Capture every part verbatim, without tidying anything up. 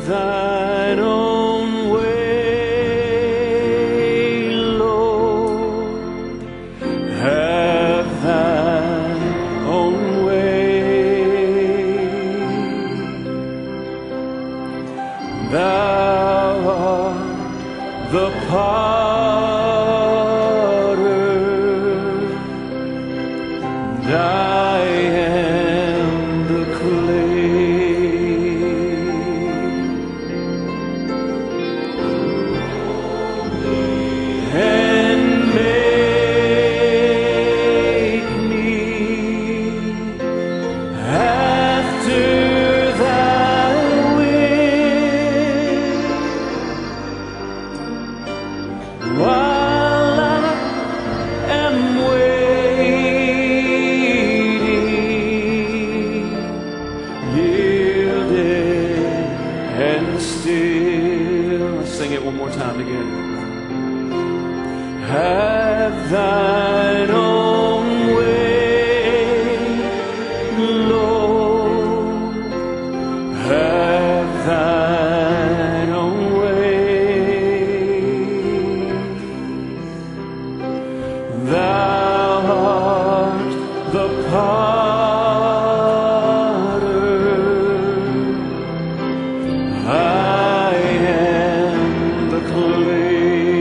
thine own way, Lord. Have thine own way. Thou art the potter, and I am the clay. And make me after thy will, while I am waiting, yielded and still. Let's sing it one more time together. Have thine own way, Lord. Have thine own way. Thou art the potter, I am the clay.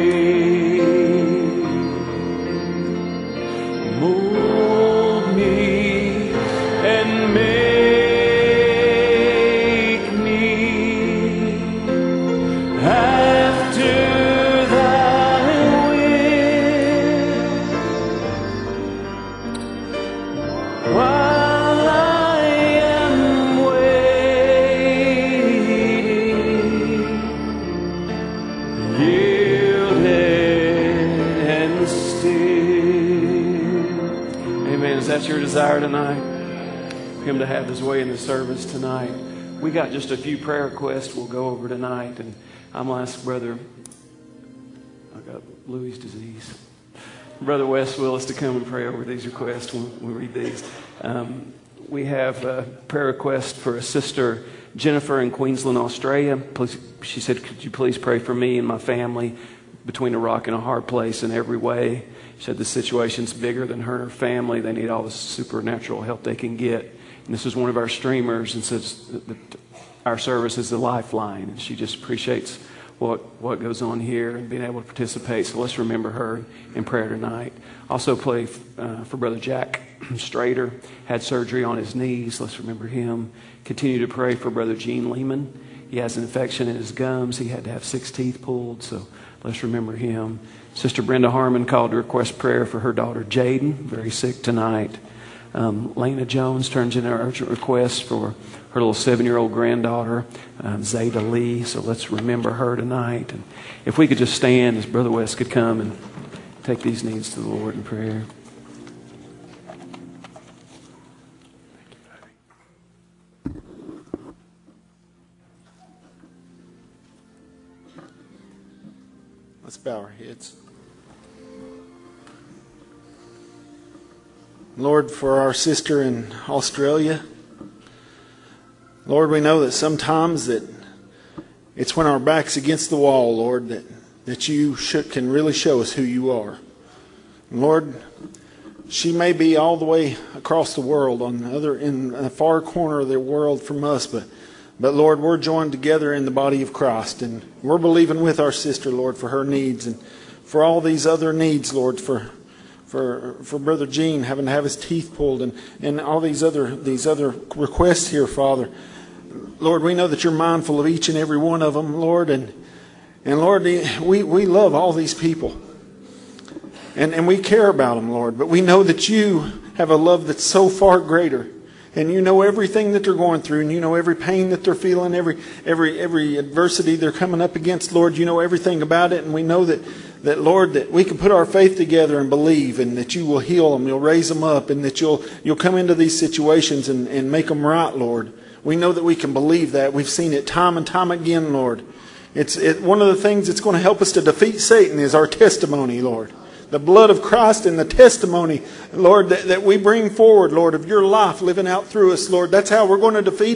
Mold me and make me after thy will, while I am waiting, yielded and still. Amen. Is that your desire tonight? For Him to have His way in the service tonight. We got just a few prayer requests we'll go over tonight, and I'm going to ask Brother, I got Louis' disease, Brother Wes Willis to come and pray over these requests when we read these. Um, we have a prayer request for a sister, Jennifer, in Queensland, Australia. Please, she said, could you please pray for me and my family between a rock and a hard place in every way. She said the situation's bigger than her and her family. They need all the supernatural help they can get. And this is one of our streamers, and says that our service is the lifeline. And she just appreciates what, what goes on here and being able to participate. So let's remember her in prayer tonight. Also pray uh, for Brother Jack Strader. Had surgery on his knees. Let's remember him. Continue to pray for Brother Gene Lehman. He has an infection in his gums. He had to have six teeth pulled. So let's remember him. Sister Brenda Harmon called to request prayer for her daughter Jaden, very sick tonight. Um, Lena Jones turns in an urgent request for her little seven-year-old granddaughter, um, Zeta Lee. So let's remember her tonight. And if we could just stand as Brother West could come and take these needs to the Lord in prayer. Let's bow our heads. Lord, for our sister in Australia, Lord, we know that sometimes that it's when our back's against the wall, Lord, that, that you should, can really show us who you are. Lord, she may be all the way across the world, on the other, in a far corner of the world from us, but But Lord, we're joined together in the body of Christ, and we're believing with our sister, Lord, for her needs and for all these other needs, Lord, for for for Brother Gene having to have his teeth pulled, and, and all these other these other requests here, Father. Lord, we know that you're mindful of each and every one of them, Lord, and and Lord, we, we love all these people. And and we care about them, Lord, but we know that you have a love that's so far greater. And you know everything that they're going through, and you know every pain that they're feeling, every every every adversity they're coming up against, Lord. You know everything about it, and we know that, that Lord, that we can put our faith together and believe, and that you will heal them, you'll raise them up, and that you'll you'll come into these situations and, and make them right, Lord. We know that we can believe that. We've seen it time and time again, Lord. It's it, one of the things that's going to help us to defeat Satan is our testimony, Lord. The blood of Christ and the testimony, Lord, that, that we bring forward, Lord, of your life living out through us, Lord. That's how we're going to defeat him.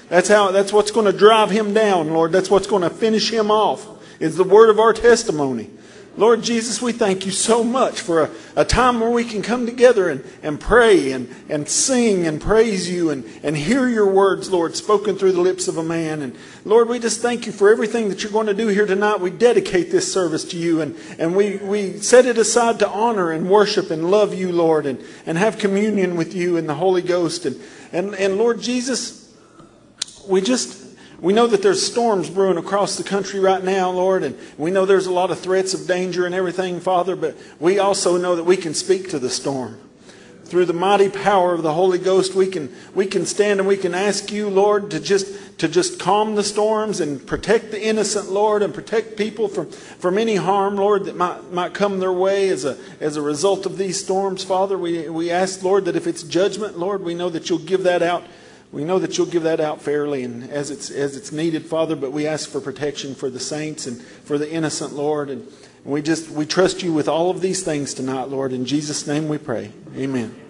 That's how. That's what's going to drive him down, Lord. That's what's going to finish him off. Is the word of our testimony. Lord Jesus, we thank you so much for a, a time where we can come together and, and pray and, and sing and praise you and, and hear your words, Lord, spoken through the lips of a man. And Lord, we just thank you for everything that you're going to do here tonight. We dedicate this service to you, and, and we, we set it aside to honor and worship and love you, Lord, and, and have communion with you and the Holy Ghost. And, and, and Lord Jesus, we just... We know that there's storms brewing across the country right now, Lord, and we know there's a lot of threats of danger and everything, Father, but we also know that we can speak to the storm. Through the mighty power of the Holy Ghost, we can we can stand and we can ask you, Lord, to just to just calm the storms and protect the innocent, Lord, and protect people from, from any harm, Lord, that might might come their way as a as a result of these storms, Father. We we ask, Lord, that if it's judgment, Lord, we know that you'll give that out. We know that you'll give that out fairly and as it's as it's needed, Father, but we ask for protection for the saints and for the innocent, Lord. And we just we trust you with all of these things tonight, Lord. In Jesus' name we pray. Amen.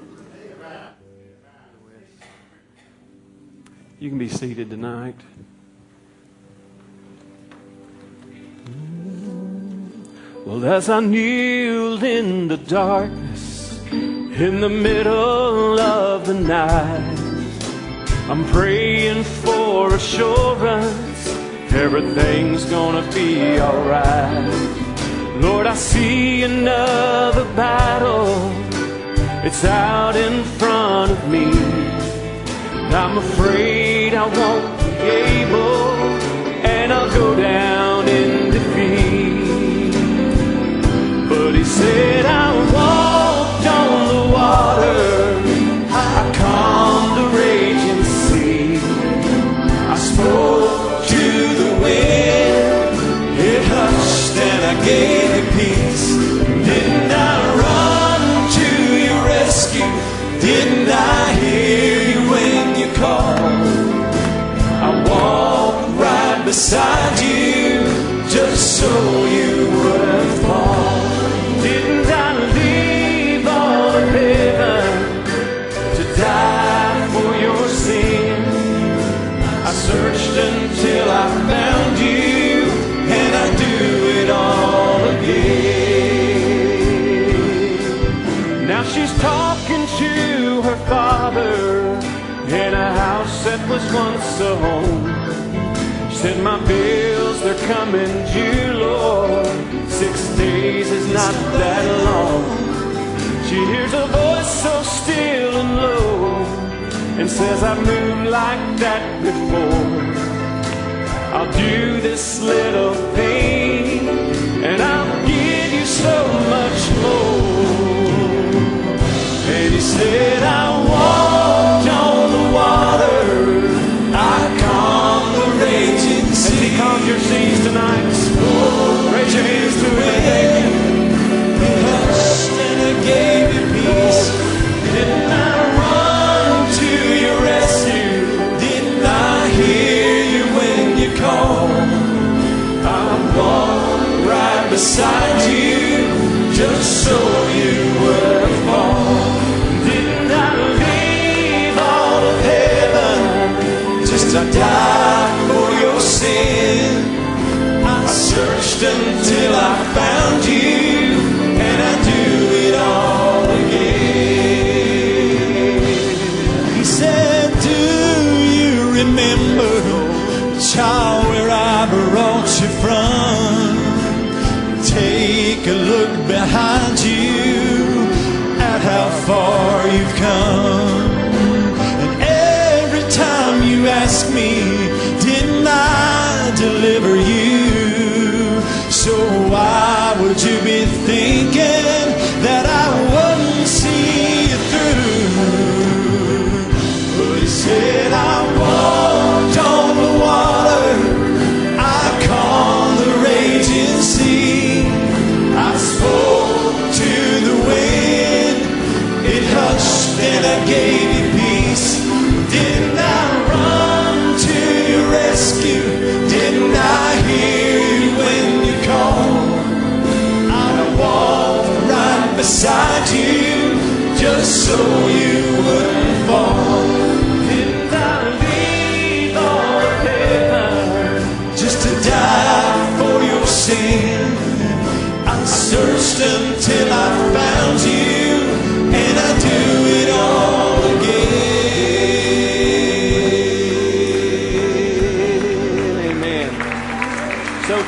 You can be seated tonight. Well, as I kneel in the darkness, in the middle of the night, I'm praying for assurance, everything's gonna be alright. Lord, I see another battle, it's out in front of me. I'm afraid I won't be able, and I'll go down in defeat. But he said, I walked on the water, I calmed the raging sea. I spoke to the wind, it hushed and I gave you peace. Didn't I run to your rescue? Didn't I hear you when you called? I walked right beside you just so you wouldn't fall. Didn't I leave all of heaven to die for your sin? I searched until I found you, and I do it all again. Now she's talking to her father in a house that was once a home. She said, my bills, they're coming due, Lord. Six days is not that long. She hears a voice so still and low and says, I've moved like that before. I'll do this little thing and I'll give you so much more. And he said, I walked on the water, I calmed the raging sea. Has he calmed your seas tonight? Oh, raise your hands to him. He hushed and I gave you peace. Didn't I run to your rescue? Didn't I hear you when you called? I walked right beside you just so you would fall. Didn't I leave all of heaven just to die for your sin? I searched until I found you, and I do it all again. He said, do you remember, child, where I brought you from? Take a look behind you at how far you've come. And every time you ask me, didn't I deliver you? So why would you be thinking that I wouldn't see you through? But he said, I walked on the water, I calmed the raging sea. I spoke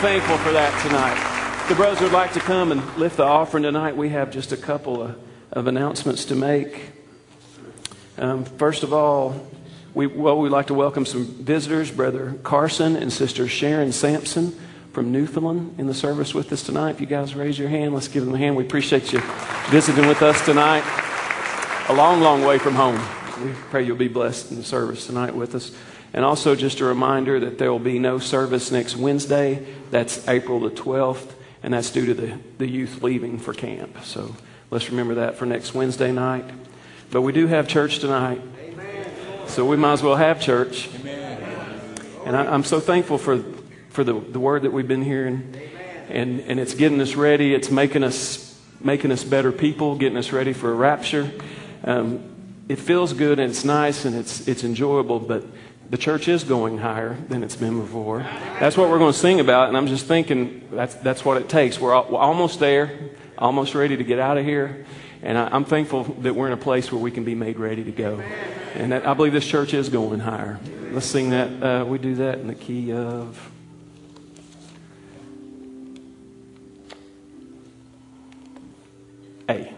thankful for that tonight. The brothers would like to come and lift the offering tonight. We have just a couple of, of announcements to make. Um, first of all, we, well, we'd like to welcome some visitors, Brother Carson and Sister Sharon Sampson from Newfoundland in the service with us tonight. If you guys raise your hand, let's give them a hand. We appreciate you visiting with us tonight. A long, long way from home. We pray you'll be blessed in the service tonight with us. And also just a reminder that there will be no service next Wednesday. That's April the twelfth, and that's due to the, the youth leaving for camp. So let's remember that for next Wednesday night. But we do have church tonight. So we might as well have church. And I, I'm so thankful for for the, the word that we've been hearing. And, and it's getting us ready. It's making us making us better people, getting us ready for a rapture. Um, it feels good and it's nice and it's it's enjoyable, but the church is going higher than it's been before. That's what we're going to sing about, and I'm just thinking that's that's what it takes. We're, all, we're almost there, almost ready to get out of here, and I, I'm thankful that we're in a place where we can be made ready to go. And that, I believe this church is going higher. Let's sing that. Uh, we do that in the key of A.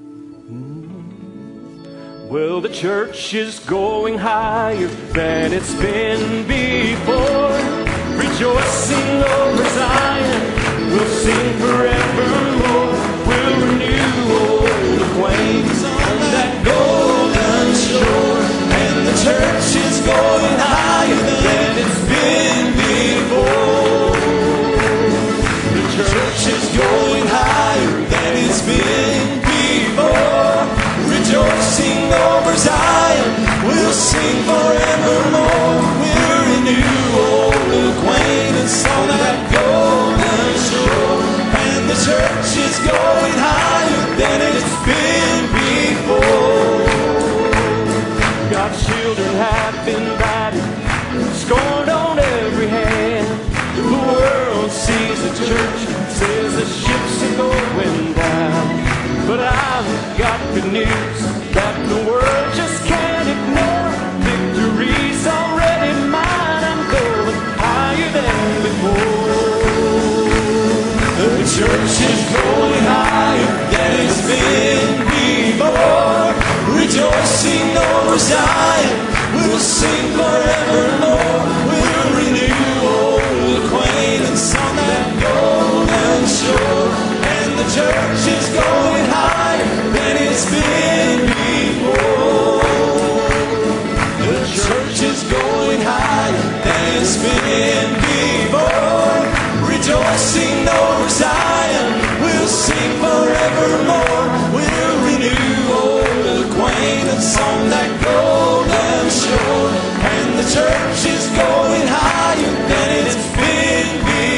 Well, the church is going higher than it's been before. Rejoicing over Zion, we'll sing forevermore. We'll renew old acquaintance on that golden shore. And the church is going higher than it's been before. The church is going higher than it's been before. Rejoicing over Zion, we'll sing forevermore. We'll renew old acquaintance on that golden shore. And the church is going higher than it's been before. God's children have been battered, scorned on every hand. The world sees the church, says the ships are going down. But I've got good news that the world just can't ignore. Victory's already mine. I'm going higher than before. The church is going higher than it's been before. Rejoicing over Zion, we'll sing forevermore. We'll renew old acquaintance on that golden shore. And the church is going higher than it's been before. The church is going higher than it's been before. Rejoicing over Zion, we'll sing forevermore. We'll renew old acquaintance on that golden shore. And the church is going higher than it's been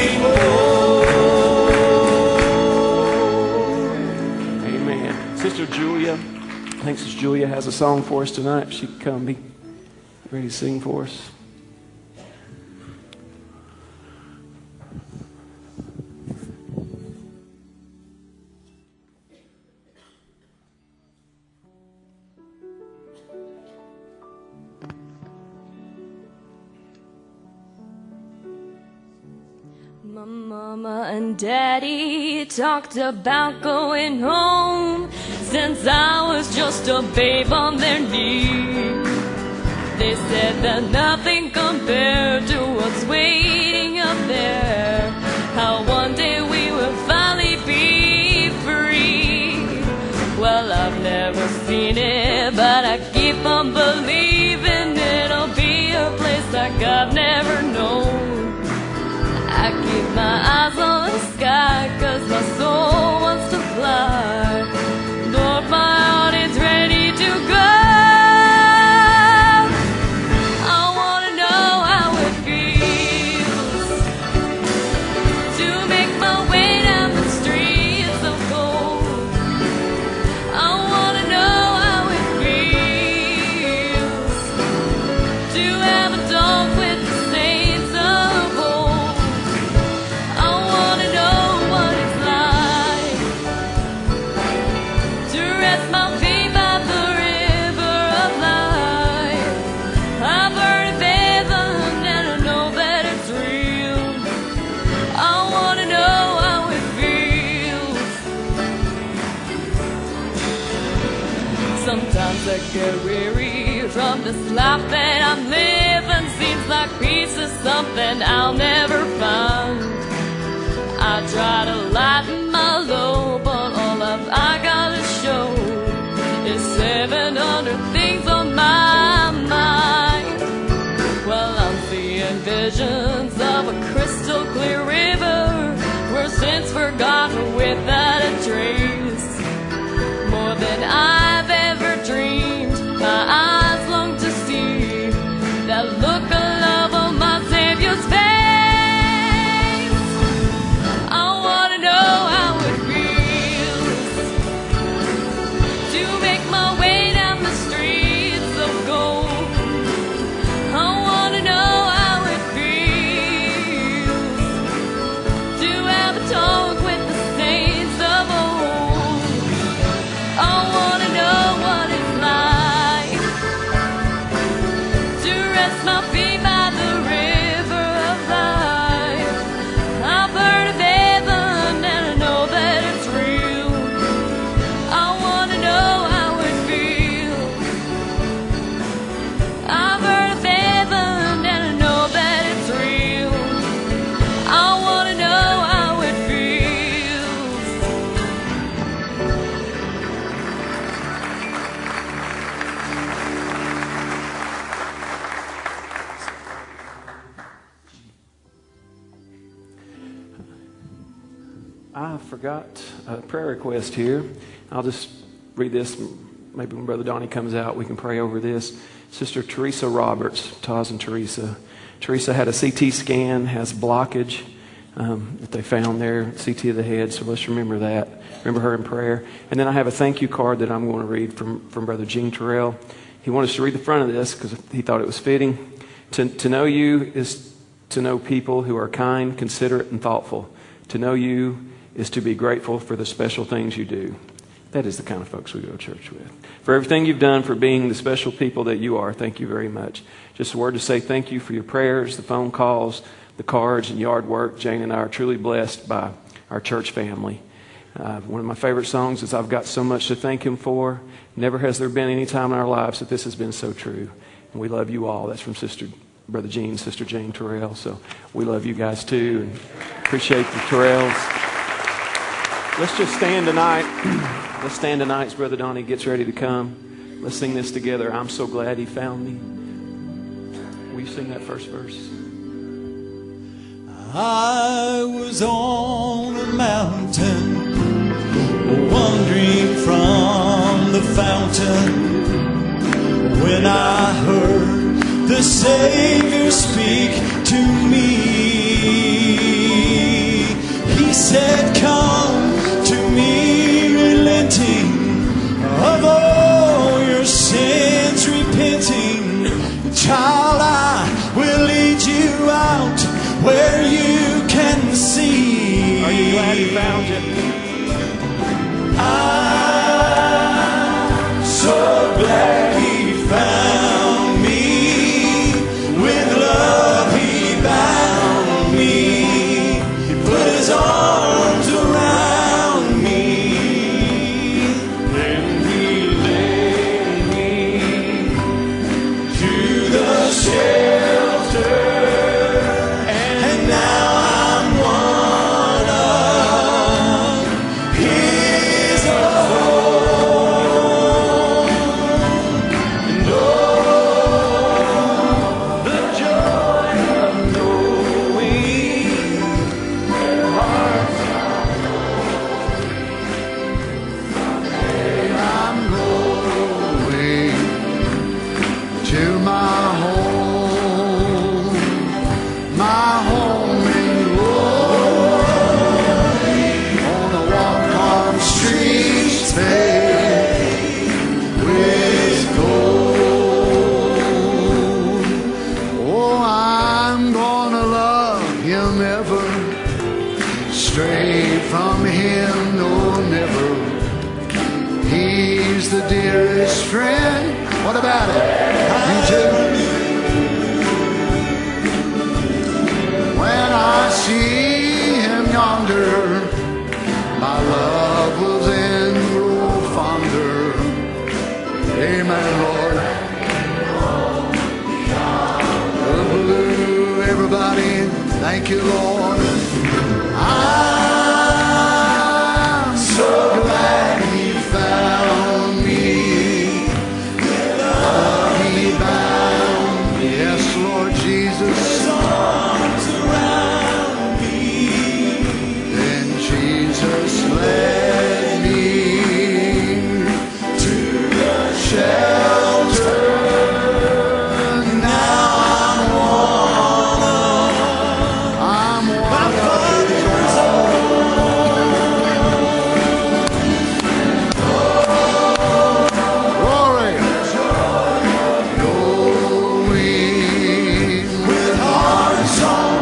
before. Sister Julia, I think Sister Julia has a song for us tonight. If she could come be ready to sing for us. My mama and daddy talked about going home since I was just a babe on their knee. They said that nothing compared to what's waiting up there, how one day we will finally be free. Well, I've never seen it, but I keep on believing it'll be a place like I've never known. I keep my eyes on the sky, cause my soul wants to fly. Lord, my heart is ready to go. I wanna know how it feels to make my way down the streets of gold. I wanna know how it feels to have a talk with the saints of old. I wanna know what it's like Sometimes I get weary from this life that I'm living. Seems like peace is something I'll never find. I try to lighten my load, but all of I gotta show is seven hundred things on my mind. Well, I'm seeing visions of a crystal clear river where sin's forgotten without a trace. More than I've ever dreamed, my eyes long to see that look of love on my Savior's face. I wanna know how it feels to make my way down the streets of gold. I wanna know how it feels to have a talk with the saints of old. I wanna know what it's like to rest my feet by the river of life. I've heard of heaven and I know that it's real. I wanna know how it feels. I've heard of heaven and I know that it's real. I wanna know how it feels. I forgot a prayer request here. I'll just read this. Maybe when Brother Donnie comes out, we can pray over this. Sister Teresa Roberts, Taz and Teresa. Teresa had a C T scan, has blockage um, that they found there, C T of the head, so let's remember that. Remember her in prayer. And then I have a thank you card that I'm going to read from, from Brother Gene Terrell. He wanted us to read the front of this because he thought it was fitting. To, to know you is to know people who are kind, considerate, and thoughtful. To know you is to be grateful for the special things you do. That is the kind of folks we go to church with. For everything you've done, for being the special people that you are, thank you very much. Just a word to say thank you for your prayers, the phone calls, the cards, and yard work. Jane and I are truly blessed by our church family. Uh, one of my favorite songs is I've Got So Much to Thank Him For. Never has there been any time in our lives that this has been so true. And we love you all. That's from Sister Brother Gene, Sister Jane Terrell. So we love you guys too and appreciate the Terrells. Let's just stand tonight. Let's stand tonight as Brother Donnie gets ready to come. Let's sing this together. I'm so glad he found me. Will you sing that first verse? I was on a mountain, wandering from the fountain, when I heard the Savior speak to me. He said, come to me, relenting of all your sins, repenting. Child, I will lead you out where you can see. Are you glad he found you? I'm so glad he found me. With love he bound me. He put his arms around me. Then he led me to the shelter. And now I'm one of his own. And oh, the joy of knowing their hearts are known. I'm going to my home, my home in glory, on a walk-on streets paved with gold. Oh, I'm gonna love him ever, straight from him, no, never. He's the dearest friend. What about it? You too? When I see him yonder, my love will then grow fonder. Amen. Thank you, Lord. I'm so glad He found me. Love He bound me. Yes, Lord Jesus. His arms around me. Then Jesus led me to the shelter. Now I'm one of, I'm one of His own. Glory. Going with hearts on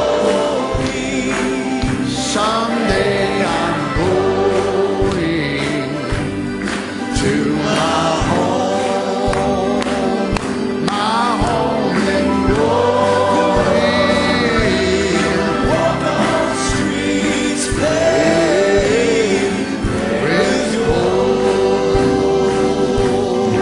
glowing. Someday I'm going to my home, my home in glory. Walk on streets paved with gold.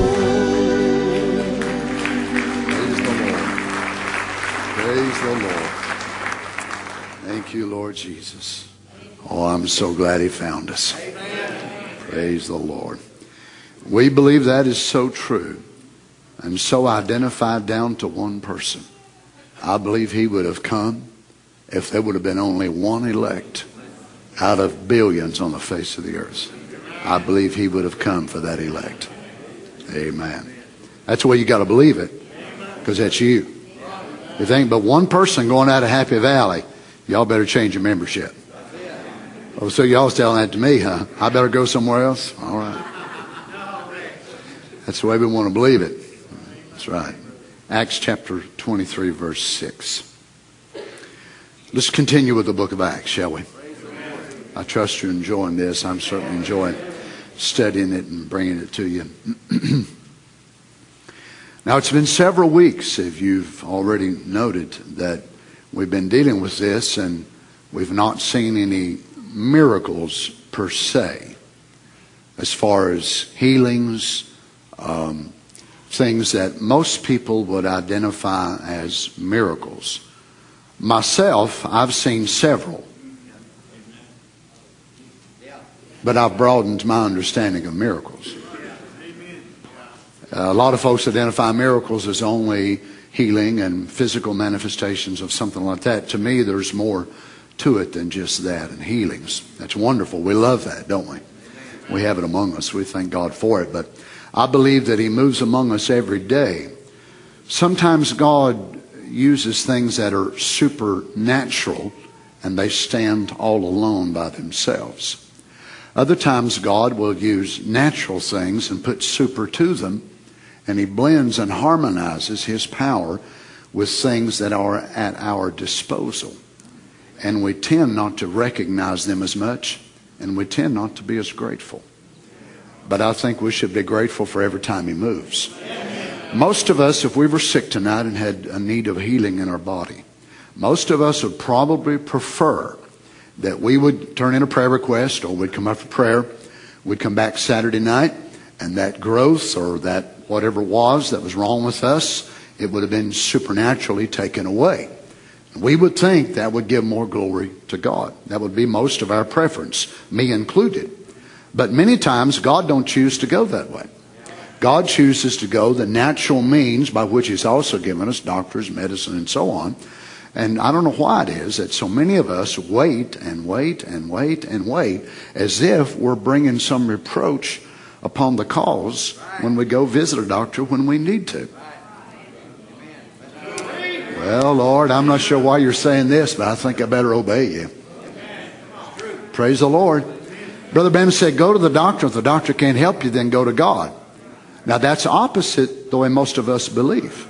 Praise the Lord. Praise the Lord. Thank you, Lord Jesus. Oh, I'm so glad He found us. Praise the Lord. We believe that is so true and so identified down to one person. I believe He would have come if there would have been only one elect out of billions on the face of the earth. I believe He would have come for that elect. Amen. That's the way you got to believe it, because that's you. If there ain't but one person going out of Happy Valley, y'all better change your membership. Oh, so y'all's telling that to me, huh? I better go somewhere else? All right. That's the way we want to believe it. That's right. Acts chapter twenty-three, verse six. Let's continue with the book of Acts, shall we? I trust you're enjoying this. I'm certainly enjoying studying it and bringing it to you. Now, it's been several weeks, if you've already noted, that we've been dealing with this, and we've not seen any miracles per se, as far as healings, um, things that most people would identify as miracles. Myself, I've seen several, but I've broadened my understanding of miracles. A lot of folks identify miracles as only healing and physical manifestations of something like that. To me, there's more to it than just that, and healings. That's wonderful. We love that, don't we? We have it among us. We thank God for it. But I believe that He moves among us every day. Sometimes God uses things that are supernatural, and they stand all alone by themselves. Other times God will use natural things and put super to them, and He blends and harmonizes His power with things that are at our disposal. And we tend not to recognize them as much, and we tend not to be as grateful. But I think we should be grateful for every time He moves. Most of us, if we were sick tonight and had a need of healing in our body, most of us would probably prefer that we would turn in a prayer request, or we'd come up for prayer, we'd come back Saturday night, and that growth or that whatever it was that was wrong with us, it would have been supernaturally taken away. We would think that would give more glory to God. That would be most of our preference, me included. But many times God don't choose to go that way. God chooses to go the natural means by which He's also given us doctors, medicine, and so on. And I don't know why it is that so many of us wait and wait and wait and wait as if we're bringing some reproach upon the cause when we go visit a doctor when we need to. Well, Lord, I'm not sure why you're saying this, but I think I better obey you. Praise the Lord. Brother Ben said, go to the doctor. If the doctor can't help you, then go to God. Now, that's opposite the way most of us believe.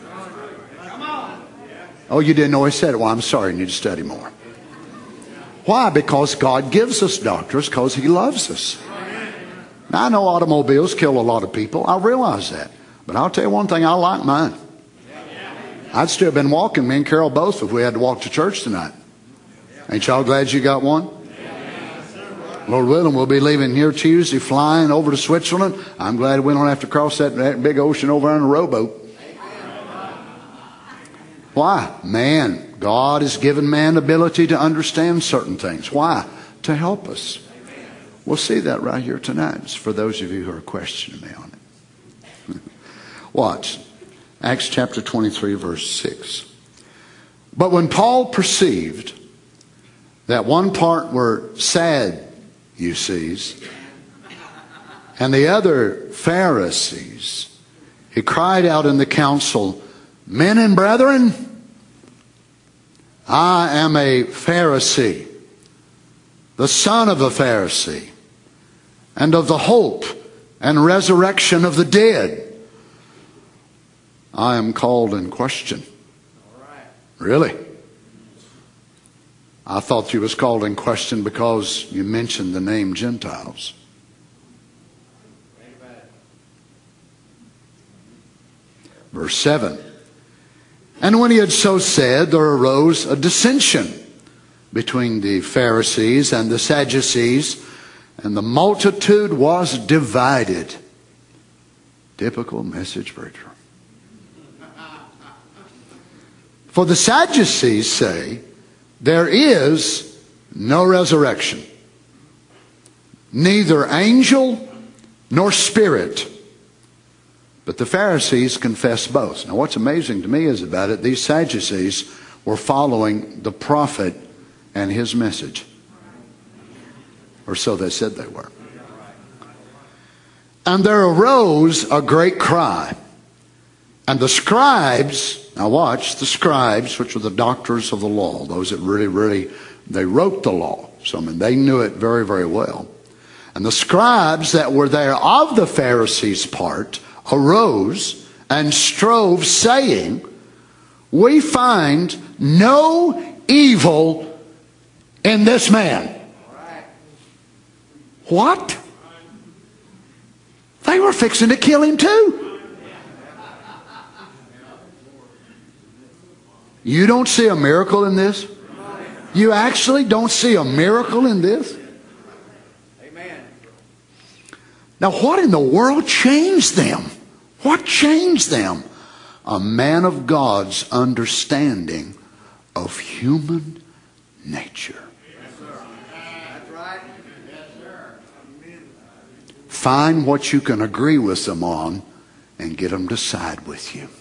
Oh, you didn't know he said it? Well, I'm sorry. You need to study more. Why? Because God gives us doctors because He loves us. Now, I know automobiles kill a lot of people. I realize that. But I'll tell you one thing, I like mine. I'd still been walking, me and Carol both, if we had to walk to church tonight. Ain't y'all glad you got one? Lord willing, we'll be leaving here Tuesday, flying over to Switzerland. I'm glad we don't have to cross that, that big ocean over on a rowboat. Why? Man, God has given man ability to understand certain things. Why? To help us. We'll see that right here tonight. It's for those of you who are questioning me on it. Watch. Acts chapter twenty-three, verse six. But when Paul perceived that one part were Sadducees and the other Pharisees, he cried out in the council, Men and brethren, I am a Pharisee, the son of a Pharisee, and of the hope and resurrection of the dead. I am called in question. Really? I thought you was called in question because you mentioned the name Gentiles. Verse seven. And when he had so said, there arose a dissension between the Pharisees and the Sadducees, and the multitude was divided. Typical message preacher. For the Sadducees say, there is no resurrection, neither angel nor spirit. But the Pharisees confess both. Now what's amazing to me is about it, these Sadducees were following the prophet and his message. Or so they said they were. And there arose a great cry. And the scribes, now watch, the scribes, which were the doctors of the law, those that really, really, they wrote the law. So I mean, they knew it very, very well. And the scribes that were there of the Pharisees' part arose and strove, saying, we find no evil in this man. What? They were fixing to kill him too. You don't see a miracle in this? You actually don't see a miracle in this? Amen. Now what in the world changed them? What changed them? A man of God's understanding of human nature. Yes, sir. That's right. Yes, sir. Amen. Find what you can agree with them on and get them to side with you.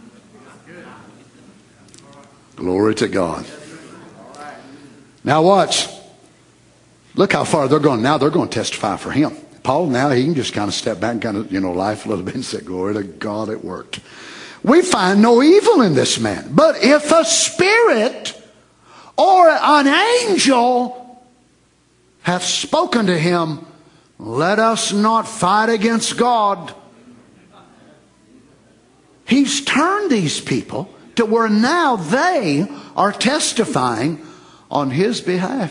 Glory to God. Now watch. Look how far they're going. Now they're going to testify for him. Paul, now he can just kind of step back and kind of, you know, laugh a little bit and say, glory to God, it worked. We find no evil in this man. But if a spirit or an angel hath spoken to him, let us not fight against God. He's turned these people to where now they are testifying on his behalf.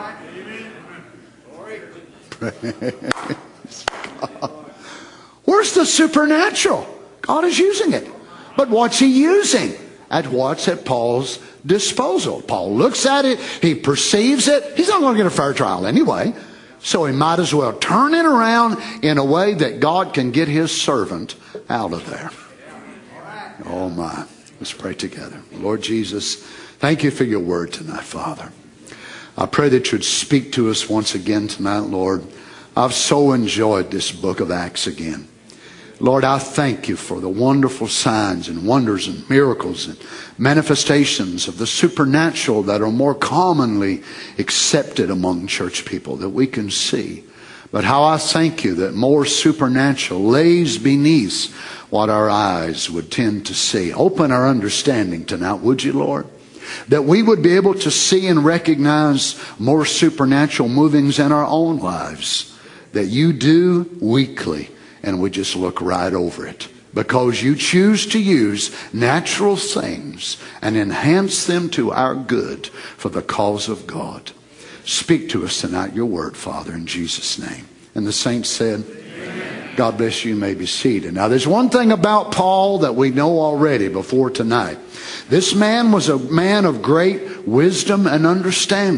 Where's the supernatural? God is using it. But what's he using? At what's at Paul's disposal. Paul looks at it. He perceives it. He's not going to get a fair trial anyway. So he might as well turn it around in a way that God can get his servant out of there. Oh my. Let's pray together. Lord Jesus, thank you for your word tonight, Father. I pray that you'd speak to us once again tonight, Lord. I've so enjoyed this book of Acts again. Lord, I thank you for the wonderful signs and wonders and miracles and manifestations of the supernatural that are more commonly accepted among church people that we can see. But how I thank you that more supernatural lays beneath what our eyes would tend to see. Open our understanding tonight, would you, Lord? That we would be able to see and recognize more supernatural movings in our own lives that you do weekly, and we just look right over it. Because you choose to use natural things and enhance them to our good for the cause of God. Speak to us tonight, your word, Father, in Jesus' name. And the saints said, amen. God bless you. You may be seated. Now, there's one thing about Paul that we know already before tonight. This man was a man of great wisdom and understanding.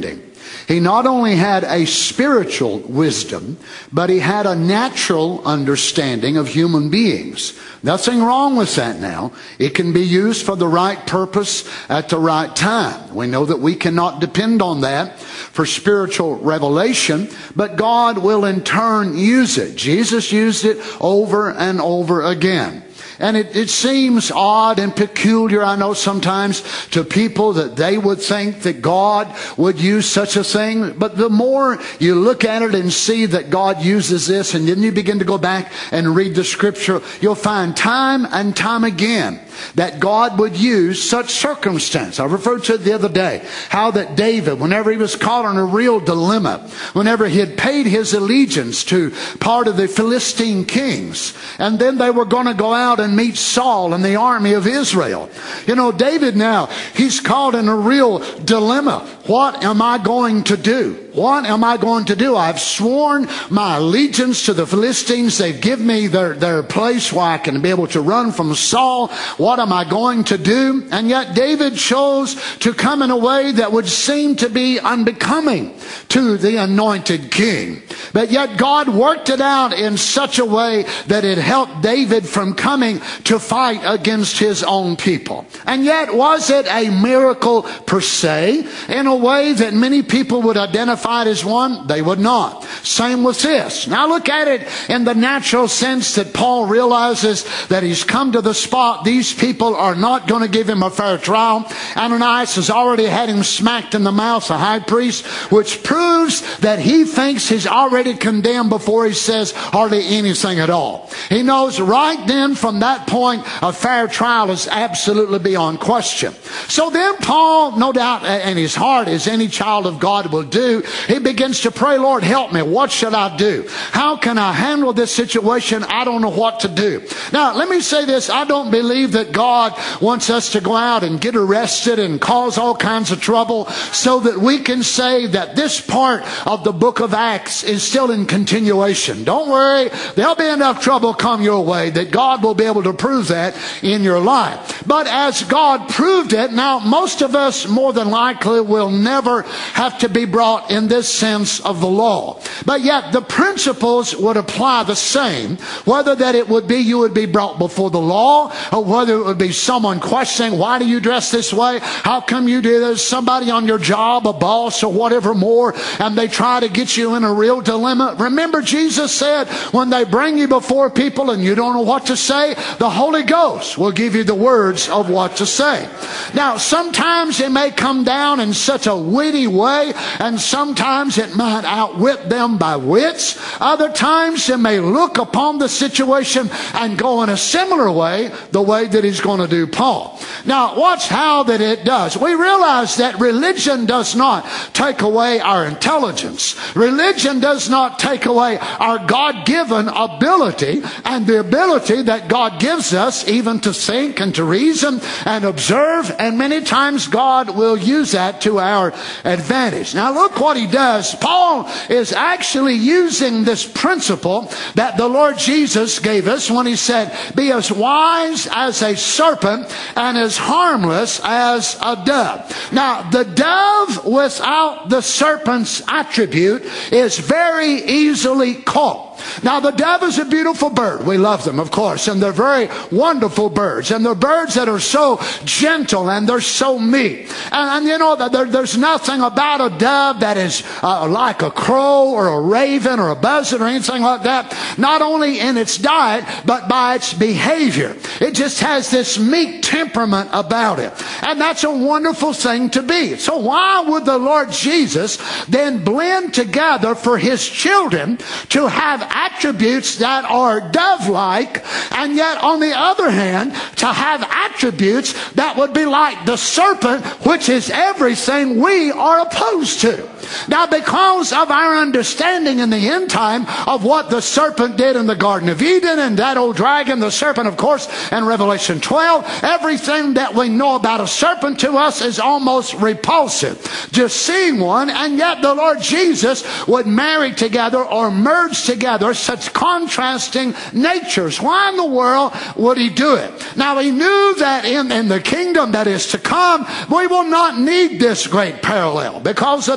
He not only had a spiritual wisdom, but he had a natural understanding of human beings. Nothing wrong with that now. It can be used for the right purpose at the right time. We know that we cannot depend on that for spiritual revelation, but God will in turn use it. Jesus used it over and over again. And it, it seems odd and peculiar, I know sometimes, to people that they would think that God would use such a thing. But the more you look at it and see that God uses this, and then you begin to go back and read the Scripture, you'll find time and time again that God would use such circumstance. I referred to it the other day, how that David, whenever he was caught in a real dilemma, whenever he had paid his allegiance to part of the Philistine kings, and then they were going to go out and meet Saul and the army of Israel. You know, David now, he's caught in a real dilemma. What am I going to do? What am I going to do? I've sworn my allegiance to the Philistines. They've given me their, their place where I can be able to run from Saul. What am I going to do? And yet David chose to come in a way that would seem to be unbecoming to the anointed king. But yet God worked it out in such a way that it helped David from coming to fight against his own people. And yet, was it a miracle per se? In a way that many people would identify it as one? They would not. Same with this. Now look at it in the natural sense that Paul realizes that he's come to the spot. These people are not going to give him a fair trial. Ananias has already had him smacked in the mouth, the high priest, which proves that he thinks he's already condemned before he says hardly anything at all. He knows right then from that point a fair trial is absolutely beyond question. So then Paul, no doubt in his heart, as any child of God will do, he begins to pray, Lord, help me. What should I do? How can I handle this situation? I don't know what to do. Now, let me say this. I don't believe that God wants us to go out and get arrested and cause all kinds of trouble so that we can say that this part of the book of Acts is still in continuation. Don't worry. There'll be enough trouble come your way that God will be able to prove that in your life. But as God proved it, now most of us more than likely will never have to be brought in this sense of the law. But yet the principles would apply the same, whether that it would be you would be brought before the law, or whether it would be someone questioning, why do you dress this way? How come you do this? Somebody on your job, a boss or whatever more, and they try to get you in a real dilemma. Remember, Jesus said, when they bring you before people and you don't know what to say, the Holy Ghost will give you the words of what to say. Now, sometimes it may come down in such a witty way, and sometimes it might outwit them by wits. Other times it may look upon the situation and go in a similar way, the way that he's going to do Paul. Now, watch how that it does. We realize that religion does not take away our intelligence. Religion does not take away our God-given ability and the ability that God gives us even to think and to reason and observe, and many times God will use that to our advantage. Now look what he does. Paul is actually using this principle that the Lord Jesus gave us when he said, be as wise as a serpent and as harmless as a dove. Now the dove without the serpent's attribute is very easily caught. Now, the dove is a beautiful bird. We love them, of course, and they're very wonderful birds. And they're birds that are so gentle and they're so meek. And, and you know, there, there's nothing about a dove that is uh, like a crow or a raven or a buzzard or anything like that. Not only in its diet, but by its behavior. It just has this meek temperament about it. And that's a wonderful thing to be. So why would the Lord Jesus then blend together for his children to have attributes that are dove-like, and yet on the other hand to have attributes that would be like the serpent, which is everything we are opposed to? Now, because of our understanding in the end time of what the serpent did in the Garden of Eden, and that old dragon, the serpent, of course, in Revelation twelve, everything that we know about a serpent to us is almost repulsive. Just seeing one, and yet the Lord Jesus would marry together or merge together such contrasting natures. Why in the world would he do it? Now, he knew that in, in the kingdom that is to come, we will not need this great parallel, because there'll be no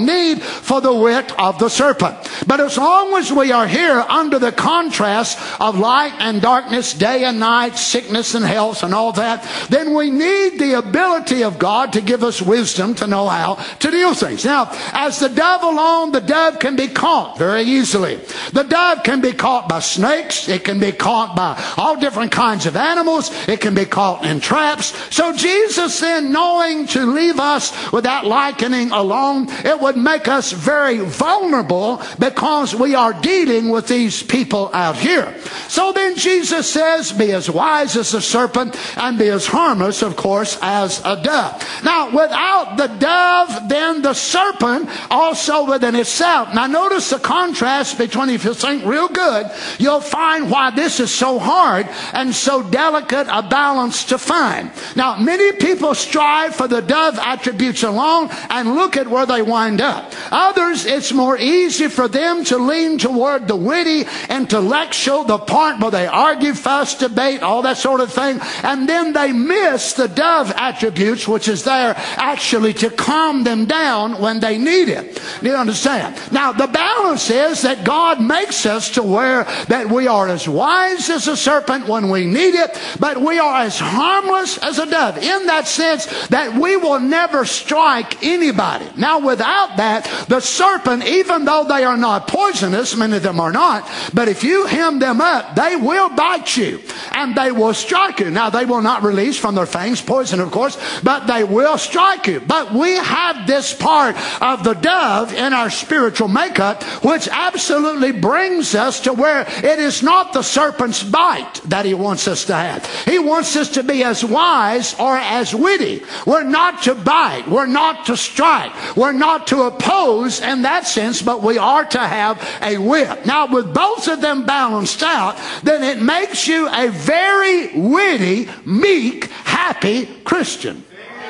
need for the wit of the serpent. But as long as we are here under the contrast of light and darkness, day and night, sickness and health and all that, then we need the ability of God to give us wisdom to know how to deal with things. Now, as the dove alone, the dove can be caught very easily. The dove can be caught by snakes. It can be caught by all different kinds of animals. It can be caught in traps. So Jesus then, knowing to leave us with that likening alone, it would make us very vulnerable because we are dealing with these people out here. So then Jesus says, be as wise as a serpent and be as harmless, of course, as a dove. Now, without the dove, then the serpent also within itself. Now, notice the contrast between, if you think real good, you'll find why this is so hard and so delicate a balance to find. Now, many people strive for the dove attributes alone and look at where they wind up. Others, it's more easy for them to lean toward the witty, intellectual, the part where they argue, fuss, debate, all that sort of thing, and then they miss the dove attributes, which is there actually to calm them down when they need it. Do you understand? Now, the balance is that God makes us to where that we are as wise as a serpent when we need it, but we are as harmless as a dove, in that sense that we will never strike anybody. Now, without that, the serpent, even though they are not poisonous, many of them are not, but if you hem them up, they will bite you and they will strike you. Now, they will not release from their fangs poison, of course, but they will strike you. But we have this part of the dove in our spiritual makeup, which absolutely brings us to where it is not the serpent's bite that he wants us to have. He wants us to be as wise or as witty. We're not to bite. We're not to strike. We're not to oppose in that sense, but we are to have a wit. Now, with both of them balanced out, then it makes you a very witty, meek, happy Christian.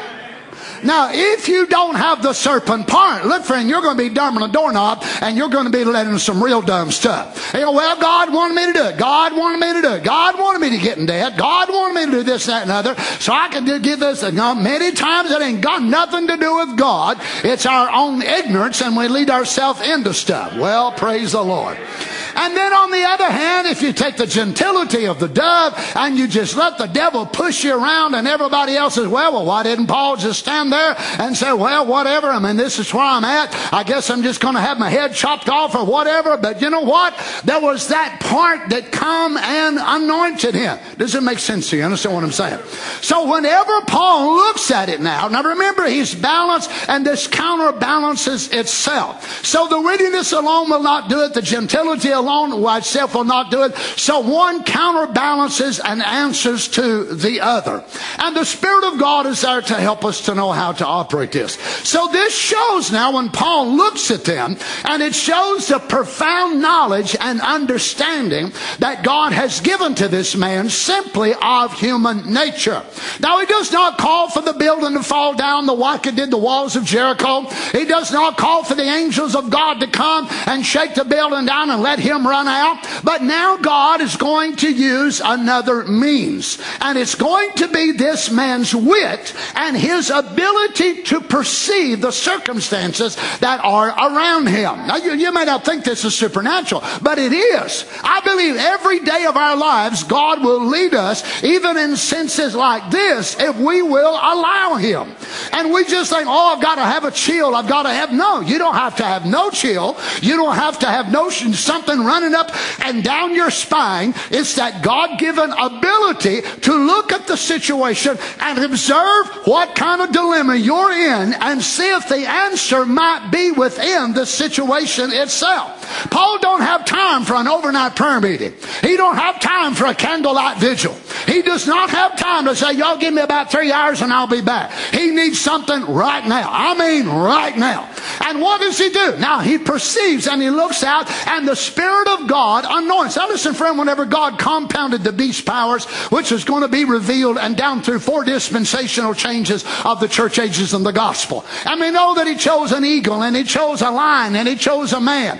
Now, if you don't have the serpent part, look, friend, you're going to be dumb on a doorknob, and you're going to be letting some real dumb stuff. You know, well, God wanted me to do it. God wanted me to do it. God wanted me to get in debt. God wanted me to do this, that, and other, so I can do, give this. You know, many times it ain't got nothing to do with God. It's our own ignorance, and we lead ourselves into stuff. Well, praise the Lord. And then on the other hand, if you take the gentility of the dove and you just let the devil push you around, and everybody else says, well, well, why didn't Paul just stand there and say, well, whatever, I mean, this is where I'm at. I guess I'm just going to have my head chopped off or whatever. But you know what? There was that part that come and anointed him. Does it make sense to you? Understand what I'm saying? So whenever Paul looks at it now, now remember, he's balanced, and this counterbalances itself. So the wittiness alone will not do it. The gentility alone itself will not do it. So one counterbalances and answers to the other. And the Spirit of God is there to help us to know how to operate this. So this shows now, when Paul looks at them, and it shows the profound knowledge and understanding that God has given to this man simply of human nature. Now, he does not call for the building to fall down like it did the walls of Jericho. He does not call for the angels of God to come and shake the building down and let him run out. But now God is going to use another means, and it's going to be this man's wit and his ability to perceive the circumstances that are around him. Now, you, you may not think this is supernatural, but it is. I believe every day of our lives God will lead us, even in senses like this, if we will allow him. And we just think, oh, I've got to have a chill, I've got to have, no, you don't have to have no chill. You don't have to have no something running up and down your spine. It's that God-given ability to look at the situation and observe what kind of dilemma you're in and see if the answer might be within the situation itself. Paul don't have time for an overnight prayer meeting. He don't have time for a candlelight vigil. He does not have time to say, y'all give me about three hours and I'll be back. He needs something right now. I mean right now. And what does he do? Now he perceives and he looks out, and the Spirit of God anoints. Now listen, friend, whenever God compounded the beast powers, which is going to be revealed and down through four dispensational changes of the church ages and the gospel. And we know that he chose an eagle, and he chose a lion, and he chose a man, and he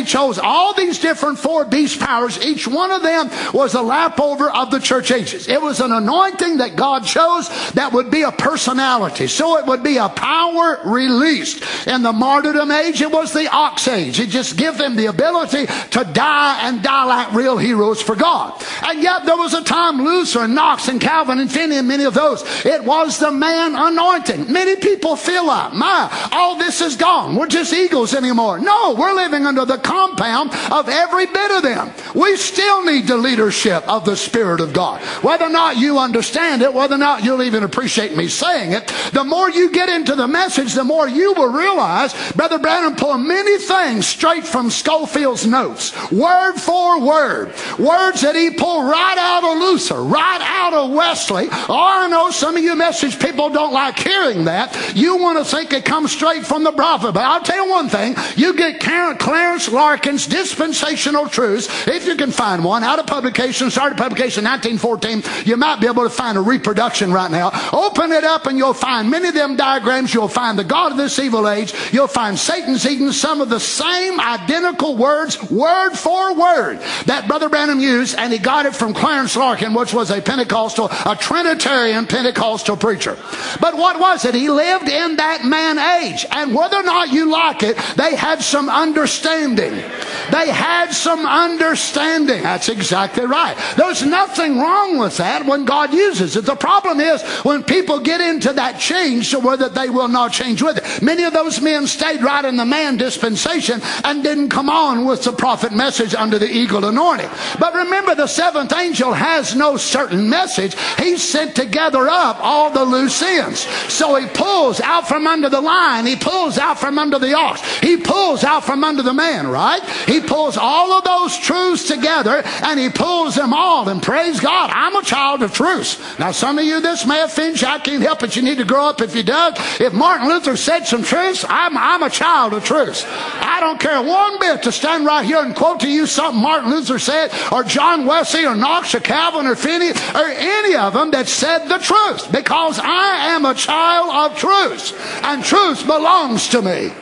he chose all these different four beast powers. Each one of them was a lapover of the church ages. It was an anointing that God chose that would be a personality. So it would be a power released. In the martyrdom age, it was the ox age. It just gave them the ability to die and die like real heroes for God. And yet there was a time Luther and Knox and Calvin and Finney and many of those, it was the man anointing. Many people feel like, my, all this is gone. We're just eagles anymore. No, we're living under the compound of every bit of them. We still need the leadership of the Spirit of God. Whether or not you understand it, whether or not you'll even appreciate me saying it, the more you get into the message, the more you will realize Brother Branham pulled many things straight from Scofield's notes, word for word. Words that he pulled right out of Luther, right out of Wesley. Oh, I know some of you message people don't like hearing that. You want to think it comes straight from the prophet. But I'll tell you one thing. You get Clarence Larkin's Dispensational Truths, if you can find one, out of publication, started publication nineteen fourteen. You might be able to find a reproduction right now. Open it up and you'll find many of them diagrams. You'll find the God of this evil age. You'll find Satan's Eden, some of the same identical words, word for word, that Brother Branham used, and he got it from Clarence Larkin, which was a Pentecostal, a Trinitarian Pentecostal preacher. But what was it? He lived in that man age, and whether or not you like it, they had some understanding. They had some understanding. That's exactly right. There's nothing wrong with that when God uses it. The problem is when people get into that change to where that they will not change with it. Many of those men stayed right in the man dispensation and didn't come on with the prophet message under the eagle anointing. But remember, the seventh angel has no certain message. He sent to gather up all the loose ends. So he pulls out from under the lion. He pulls out from under the ox. He pulls out from under the man, right? He pulls all of those truths together and he pulls them all. And praise God, I'm a child of truth. Now some of you, this may offend you. I can't help it. You need to grow up if you do. If Martin Luther said some truths, I'm, I'm a child of truth. I don't care one bit to stand right here and quote to you something Martin Luther said, or John Wesley, or Knox, or Calvin, or Finney, or any of them that said the truth, because I am a child of truth, and truth belongs to me.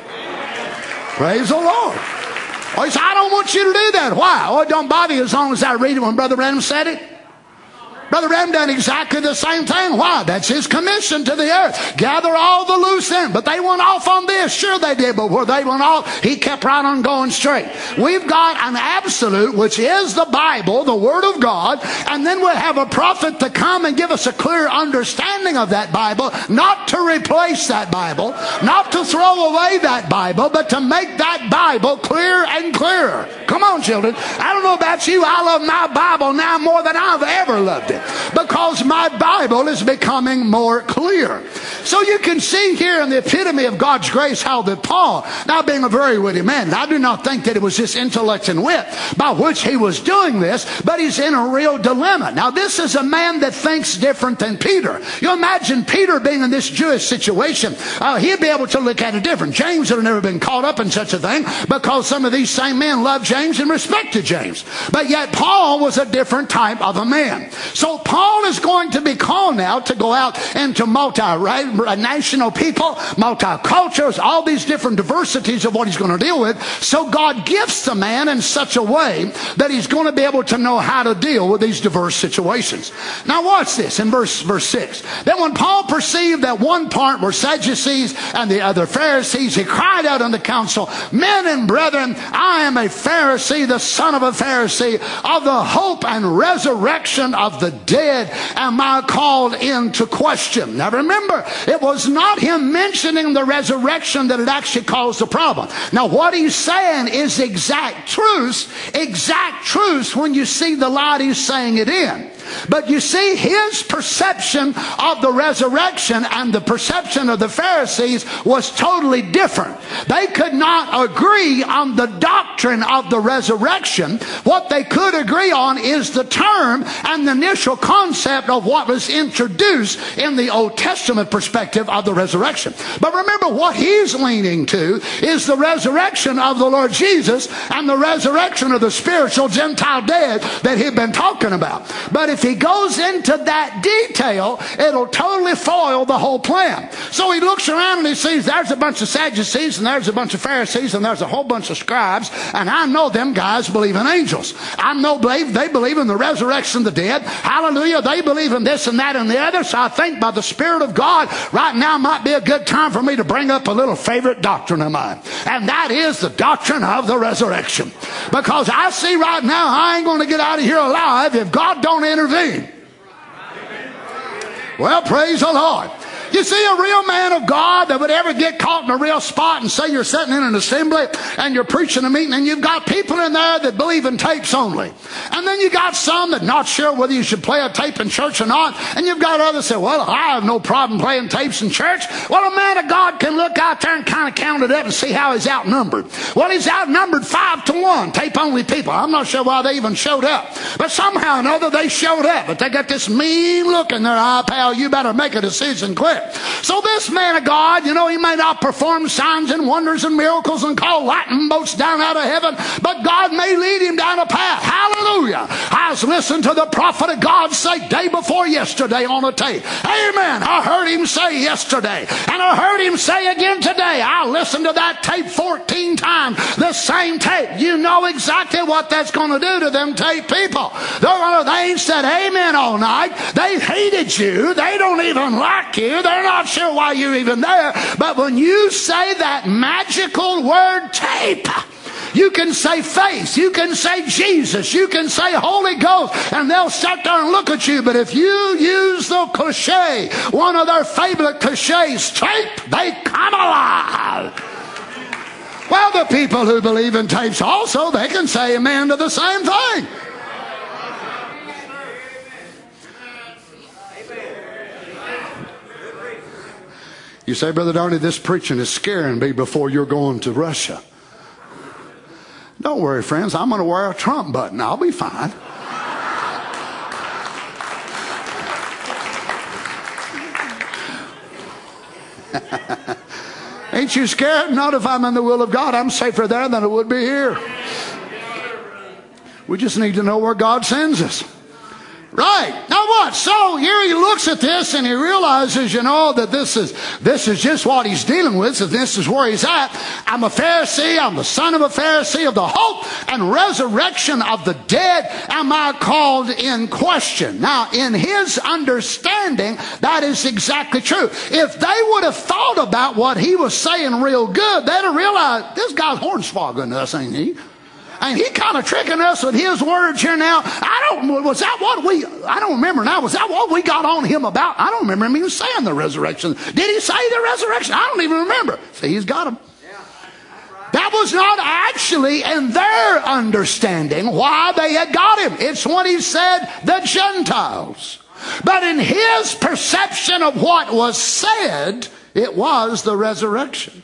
Praise the Lord. Oh, he said, I don't want you to do that. Why? Oh, it don't bother you as long as I read it when Brother Branham said it. Brother Branham done exactly the same thing. Why? That's his commission to the earth. Gather all the loose ends. But they went off on this. Sure they did. But where they went off, he kept right on going straight. We've got an absolute, which is the Bible, the Word of God. And then we'll have a prophet to come and give us a clear understanding of that Bible. Not to replace that Bible. Not to throw away that Bible. But to make that Bible clear and clearer. Come on, children. I don't know about you. I love my Bible now more than I've ever loved it. Because my Bible is becoming more clear. So you can see here in the epitome of God's grace how that Paul, now being a very witty man, I do not think that it was just intellect and wit by which he was doing this, but he's in a real dilemma. Now this is a man that thinks different than Peter. You imagine Peter being in this Jewish situation. Uh, he'd be able to look at it different. James had never been caught up in such a thing because some of these same men loved James and respected James. But yet Paul was a different type of a man. So Paul is going to be called now to go out into multi-national people, multi-cultures, all these different diversities of what he's going to deal with. So God gifts the man in such a way that he's going to be able to know how to deal with these diverse situations. Now watch this in verse, verse six. Then when Paul perceived that one part were Sadducees and the other Pharisees, he cried out on the council, Men and brethren, I am a Pharisee, the son of a Pharisee, of the hope and resurrection of the dead am I called into question. Now remember, it was not him mentioning the resurrection that had actually caused the problem. Now what he's saying is exact truth, exact truth when you see the light he's saying it in. But you see, his perception of the resurrection and the perception of the Pharisees was totally different. They could not agree on the doctrine of the resurrection. What they could agree on is the term and the initial concept of what was introduced in the Old Testament perspective of the resurrection. But remember, what he's leaning to is the resurrection of the Lord Jesus and the resurrection of the spiritual Gentile dead that he'd been talking about. But if if he goes into that detail, it'll totally foil the whole plan. So he looks around and he sees there's a bunch of Sadducees and there's a bunch of Pharisees and there's a whole bunch of scribes, and I know them guys believe in angels. I know believe they believe in the resurrection of the dead. Hallelujah. They believe in this and that and the other. So I think by the Spirit of God, right now might be a good time for me to bring up a little favorite doctrine of mine. And that is the doctrine of the resurrection. Because I see right now I ain't going to get out of here alive if God don't intervene. Well, praise the Lord. You see, a real man of God that would ever get caught in a real spot and say you're sitting in an assembly and you're preaching a meeting and you've got people in there that believe in tapes only. And then you got some that not sure whether you should play a tape in church or not. And you've got others that say, well, I have no problem playing tapes in church. Well, a man of God can look out there and kind of count it up and see how he's outnumbered. Well, he's outnumbered five to one, tape only people. I'm not sure why they even showed up. But somehow or another they showed up. But they got this mean look in their eye, pal, you better make a decision quick. So this man of God, you know, he may not perform signs and wonders and miracles and call lightning bolts down out of heaven, but God may lead him down a path. Hallelujah. I was listening to the prophet of God say day before yesterday on a tape. Amen. I heard him say yesterday, and I heard him say again today. I listened to that tape fourteen times, the same tape. You know exactly what that's going to do to them tape people. They're gonna, they ain't said amen all night. They hated you. They don't even like you. They're not sure why you're even there. But when you say that magical word tape, you can say faith, you can say Jesus, you can say Holy Ghost, and they'll sit there and look at you. But if you use the cliche, one of their favorite cliches, tape, they come alive. Well, the people who believe in tapes also, they can say amen to the same thing. You say, Brother Darney, this preaching is scaring me before you're going to Russia. Don't worry, friends. I'm going to wear a Trump button. I'll be fine. Ain't you scared? Not if I'm in the will of God. I'm safer there than I would be here. We just need to know where God sends us. Right. Now what? So here he looks at this and he realizes, you know, that this is this is just what he's dealing with. So this is where he's at. I'm a Pharisee. I'm the son of a Pharisee. Of the hope and resurrection of the dead am I called in question. Now, in his understanding, that is exactly true. If they would have thought about what he was saying real good, they'd have realized this guy's hornswogging us, ain't he? And he kind of tricking us with his words here now. I don't, was that what we, I don't remember now. Was that what we got on him about? I don't remember him even saying the resurrection. Did he say the resurrection? I don't even remember. See, he's got him. That was not actually in their understanding why they had got him. It's when he said the Gentiles. But in his perception of what was said, it was the resurrection.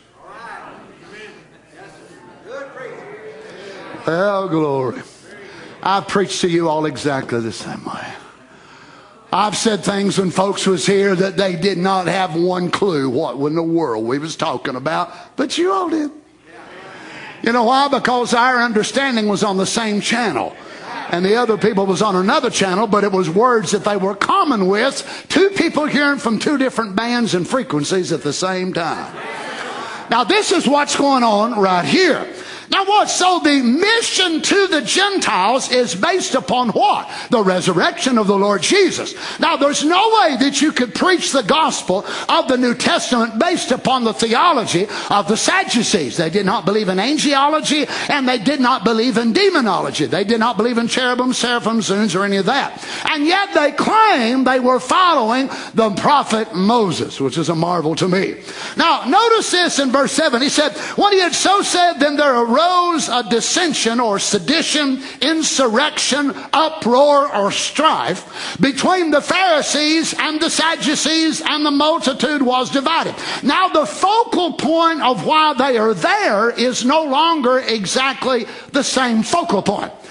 Oh, glory. I preach to you all exactly the same way. I've said things when folks was here that they did not have one clue what in the world we was talking about, but you all did. You know why? Because our understanding was on the same channel. And the other people was on another channel, but it was words that they were common with. Two people hearing from two different bands and frequencies at the same time. Now this is what's going on right here. Now what? So the mission to the Gentiles is based upon what? The resurrection of the Lord Jesus. Now there's no way that you could preach the gospel of the New Testament based upon the theology of the Sadducees. They did not believe in angelology and they did not believe in demonology. They did not believe in cherubim, seraphim, zoons, or any of that. And yet they claim they were following the prophet Moses, which is a marvel to me. Now notice this in verse seven. He said, when he had so said, then there arose Arose a dissension or sedition, insurrection, uproar, or strife between the Pharisees and the Sadducees, and the multitude was divided. Now the focal point of why they are there is no longer exactly the same focal point.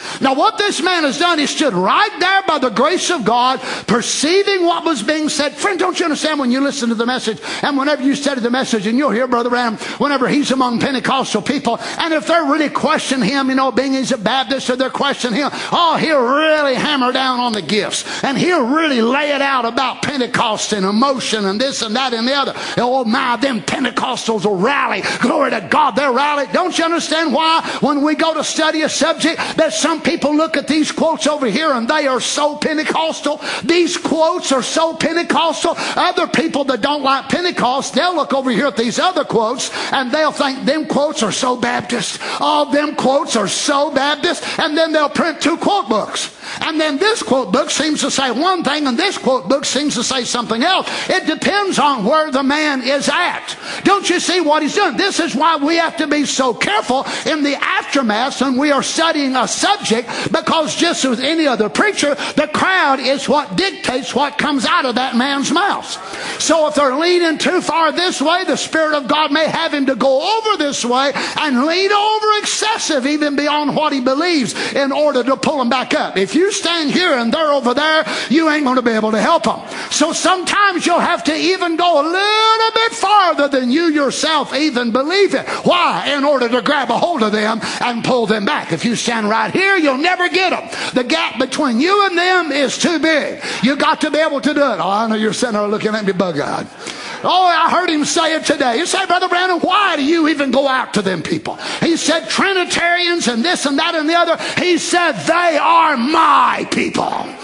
Now what this man has done, he stood right there by the grace of God, perceiving what was being said. Friend, don't you understand when you listen to the message, and whenever you study the message, and you'll hear Brother Branham, whenever he's among Pentecostal people, and if they're really questioning him, you know, being he's a Baptist, or they're questioning him, oh, he'll really hammer down on the gifts, and he'll really lay it out about Pentecost and emotion and this and that and the other. Oh my, them Pentecostals will rally. Glory to God, they'll rally. Don't you understand why when we go to study a subject that some people look at these quotes over here and they are so Pentecostal? These quotes are so Pentecostal. Other people that don't like Pentecost, they'll look over here at these other quotes and they'll think them quotes are so Baptist. All them quotes are so Baptist. And then they'll print two quote books. And then this quote book seems to say one thing and this quote book seems to say something else. It depends on where the man is at. Don't you see what he's doing? This is why we have to be so careful in the aftermath when we are studying a subject, because just as any other preacher, the crowd is what dictates what comes out of that man's mouth. So if they're leaning too far this way, the Spirit of God may have him to go over this way and lean over excessive, even beyond what he believes, in order to pull him back up. If you stand here and they're over there, you ain't going to be able to help them. So sometimes you'll have to even go a little bit farther than you yourself even believe it. Why? In order to grab a hold of them and pull them back. If you stand right here, you'll never get them. The gap between you and them is too big. You got to be able to do it. Oh, I know you're sitting there looking at me bug-eyed. Oh, I heard him say it today. You say, Brother Branham, why do you even go out to them people? He said Trinitarians and this and that and the other. He said, they are my people.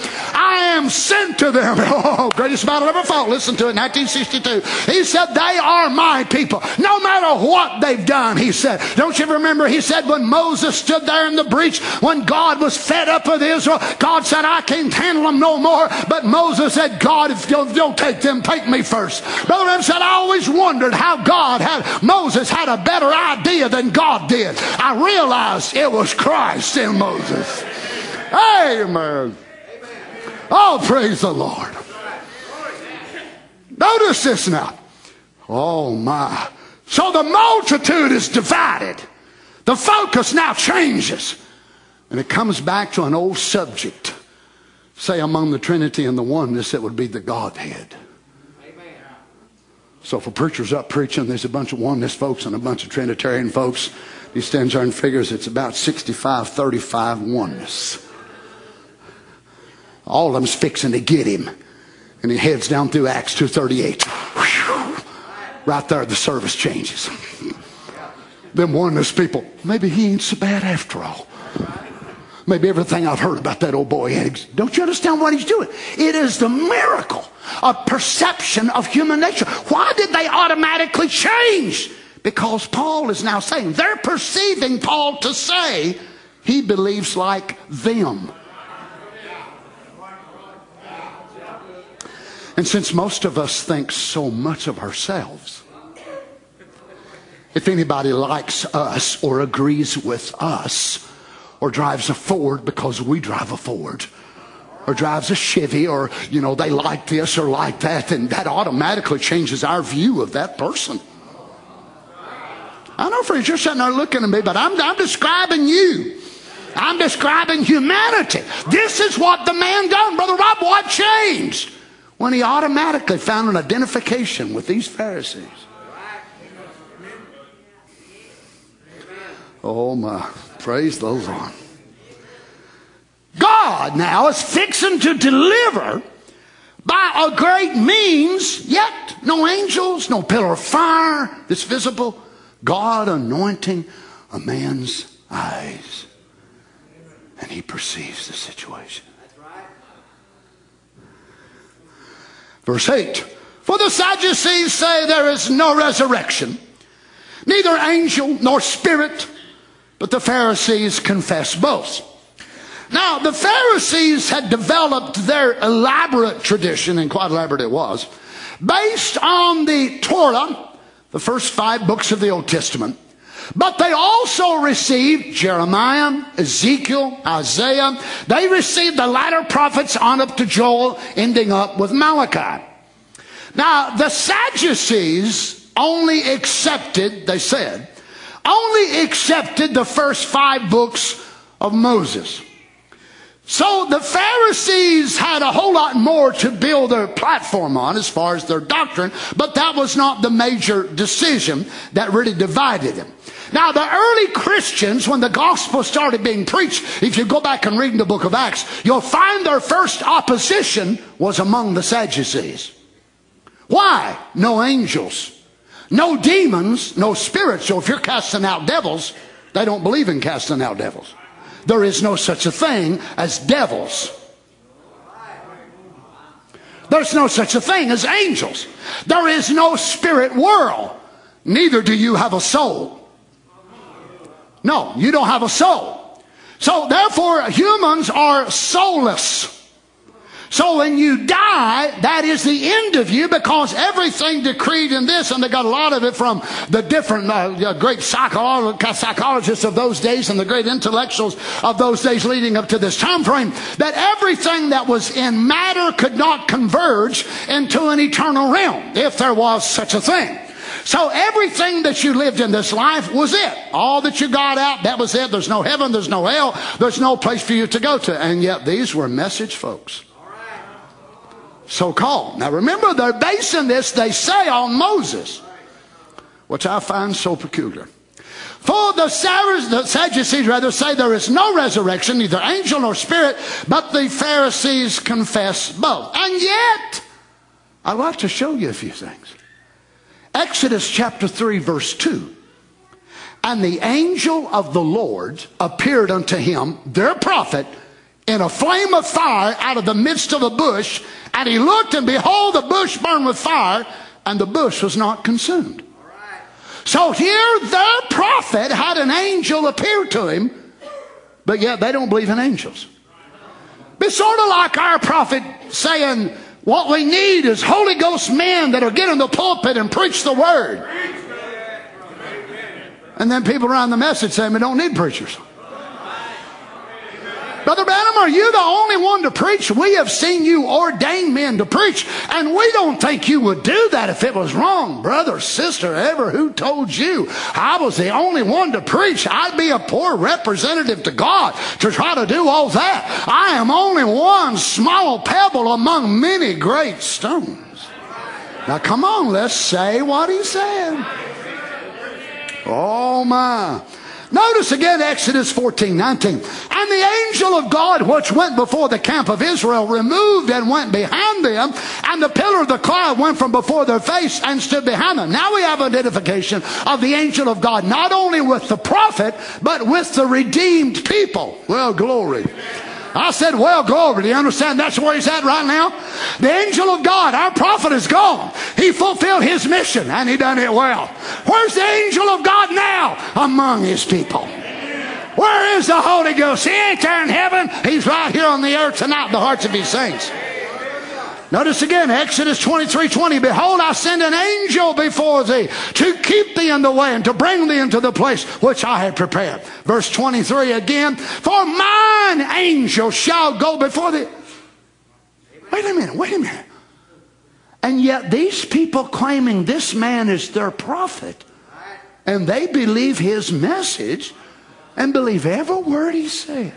I am sent to them. Oh, greatest battle ever fought. Listen to it, nineteen sixty-two. He said, they are my people. No matter what they've done, he said. Don't you remember, he said, when Moses stood there in the breach, when God was fed up with Israel, God said, I can't handle them no more. But Moses said, God, if you don't take them, take me first. Brother Branham said, I always wondered how God had, Moses had a better idea than God did. I realized it was Christ in Moses. Amen. Oh, praise the Lord. Notice this now. Oh my. So the multitude is divided. The focus now changes. And it comes back to an old subject. Say among the Trinity and the oneness, it would be the Godhead. So if a preacher's up preaching, there's a bunch of oneness folks and a bunch of Trinitarian folks. He stands there and figures it's about sixty-five thirty-five oneness. All of them's fixing to get him. And he heads down through Acts two thirty-eight. Right there, the service changes. Them oneness people, maybe he ain't so bad after all. Maybe everything I've heard about that old boy. Don't you understand what he's doing? It is the miracle of perception of human nature. Why did they automatically change? Because Paul is now saying, they're perceiving Paul to say he believes like them. And since most of us think so much of ourselves, if anybody likes us or agrees with us or drives a Ford because we drive a Ford, or drives a Chevy, or, you know, they like this or like that, then that automatically changes our view of that person. I know, friends, you're sitting there looking at me, but I'm, I'm describing you. I'm describing humanity. This is what the man done. Brother Rob, what changed? When he automatically found an identification with these Pharisees. Oh my, praise the Lord. God now is fixing to deliver by a great means, yet no angels, no pillar of fire that's visible. God anointing a man's eyes. And he perceives the situation. Verse eight. For the Sadducees say there is no resurrection, neither angel nor spirit, but the Pharisees confess both. Now, the Pharisees had developed their elaborate tradition, and quite elaborate it was, based on the Torah, the first five books of the Old Testament. But they also received Jeremiah, Ezekiel, Isaiah. They received the latter prophets on up to Joel, ending up with Malachi. Now, the Sadducees only accepted, they said, only accepted the first five books of Moses. So the Pharisees had a whole lot more to build their platform on as far as their doctrine, but that was not the major decision that really divided them. Now, the early Christians, when the gospel started being preached, if you go back and read in the book of Acts, you'll find their first opposition was among the Sadducees. Why? No angels, no demons, no spirits. So if you're casting out devils, they don't believe in casting out devils. There is no such a thing as devils. There's no such a thing as angels. There is no spirit world. Neither do you have a soul. No, you don't have a soul. So therefore, humans are soulless. So when you die, that is the end of you, because everything decreed in this, and they got a lot of it from the different uh, great psycholo- psychologists of those days and the great intellectuals of those days leading up to this time frame, that everything that was in matter could not converge into an eternal realm, if there was such a thing. So everything that you lived in this life was it. All that you got out, that was it. There's no heaven, there's no hell, there's no place for you to go to. And yet these were message folks. So-called. Now remember, they're basing this, they say, on Moses, which I find so peculiar. For the Sadducees rather say there is no resurrection, neither angel nor spirit, but the Pharisees confess both. And yet, I'd like to show you a few things. Exodus chapter three verse two. And the angel of the Lord appeared unto him, their prophet, in a flame of fire out of the midst of a bush. And he looked, and behold, the bush burned with fire, and the bush was not consumed. So here their prophet had an angel appear to him, but yet they don't believe in angels. It's sort of like our prophet saying, what we need is Holy Ghost men that'll get in the pulpit and preach the word. And then people around the message saying we don't need preachers. Brother Branham, are you the only one to preach? We have seen you ordain men to preach, and we don't think you would do that if it was wrong. Brother, sister, ever who told you I was the only one to preach? I'd be a poor representative to God to try to do all that. I am only one small pebble among many great stones. Now come on, let's say what he said. Oh my. Notice again Exodus fourteen nineteen. And the angel of God which went before the camp of Israel removed and went behind them, and the pillar of the cloud went from before their face and stood behind them. Now we have identification of the angel of God, not only with the prophet, but with the redeemed people. Well, glory. I said, well, glory. Do you understand that's where he's at right now? The angel of God, our prophet, is gone. He fulfilled his mission, and he done it well. Where's the angel of God now? Among his people. Where is the Holy Ghost? He ain't there in heaven. He's right here on the earth tonight in the hearts of his saints. Notice again, Exodus twenty-three twenty. Behold, I send an angel before thee to keep thee in the way and to bring thee into the place which I had prepared. Verse twenty-three again. For mine angel shall go before thee. Wait a minute, wait a minute. And yet these people claiming this man is their prophet, and they believe his message and believe every word he said.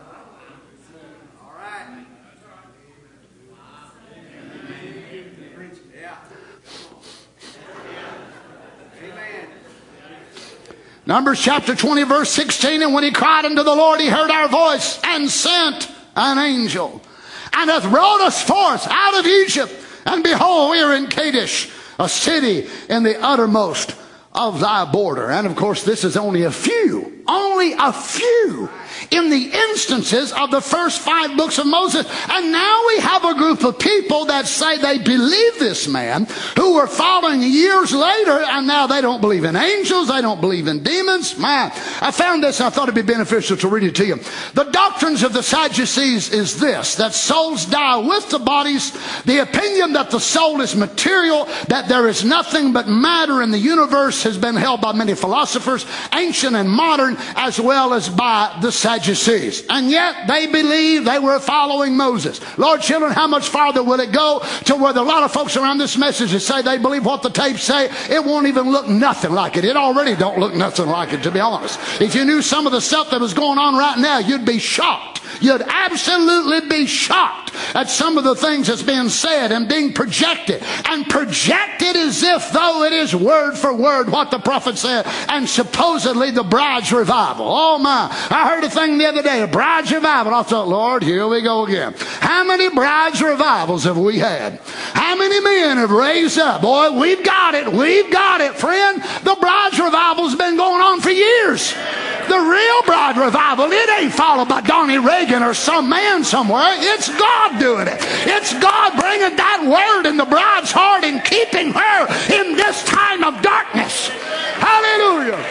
Numbers chapter twenty verse sixteen. And when he cried unto the Lord, he heard our voice and sent an angel, and hath brought us forth out of Egypt. And behold, we are in Kadesh, a city in the uttermost of thy border. And of course, this is only a few, only a few in the instances of the first five books of Moses. And now we have a group of people that say they believe this man, who were following years later, and now they don't believe in angels, they don't believe in demons. Man, I found this, and I thought it'd be beneficial to read it to you. The doctrines of the Sadducees is this, that souls die with the bodies, the opinion that the soul is material, that there is nothing but matter in the universe has been held by many philosophers, ancient and modern, as well as by the Sadducees. And yet they believe they were following Moses. Lord, children, how much farther will it go to where there are a lot of folks around this message that say they believe what the tapes say? It won't even look nothing like it. It already don't look nothing like it, to be honest. If you knew some of the stuff that was going on right now, you'd be shocked You'd absolutely be shocked at some of the things that's being said and being projected. And projected as if though it is word for word what the prophet said. And supposedly the bride's revival. Oh my. I heard a thing the other day, a bride's revival. I thought, Lord, here we go again. How many bride's revivals have we had? How many men have raised up? Boy, we've got it. We've got it, friend. The bride's revival's been going on for years. The real bride revival, it ain't followed by Donnie Reagan or some man somewhere. It's God doing it. It's God bringing that word in the bride's heart and keeping her in this time of darkness. Hallelujah.